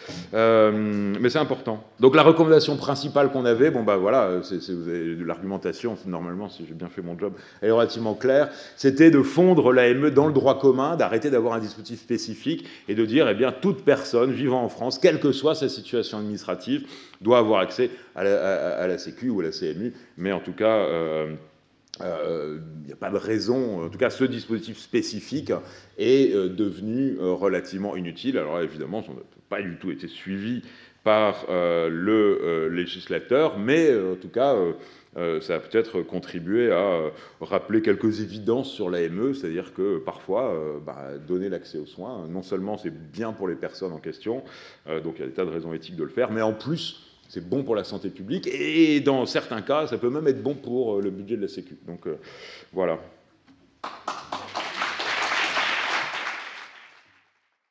Euh, mais c'est important. Donc la recommandation principale qu'on avait, bon bah voilà, c'est, c'est, vous avez de l'argumentation, normalement si j'ai bien fait mon job, elle est relativement claire, c'était de fondre l'A M E dans le droit commun, d'arrêter d'avoir un dispositif spécifique et de dire, eh bien, toute personne vivant en France, quelle que soit sa situation administrative, doit avoir accès à la, à, à la Sécu ou à la C M U, mais en tout cas... Euh, il euh, n'y a pas de raison, en tout cas ce dispositif spécifique est euh, devenu euh, relativement inutile. Alors évidemment, ça n'a pas du tout été suivi par euh, le euh, législateur, mais euh, en tout cas, euh, euh, ça a peut-être contribué à euh, rappeler quelques évidences sur l'A M E, c'est-à-dire que parfois, euh, bah, donner l'accès aux soins, non seulement c'est bien pour les personnes en question, euh, donc il y a des tas de raisons éthiques de le faire, mais en plus, c'est bon pour la santé publique, et dans certains cas, ça peut même être bon pour le budget de la Sécu. Donc, euh, voilà.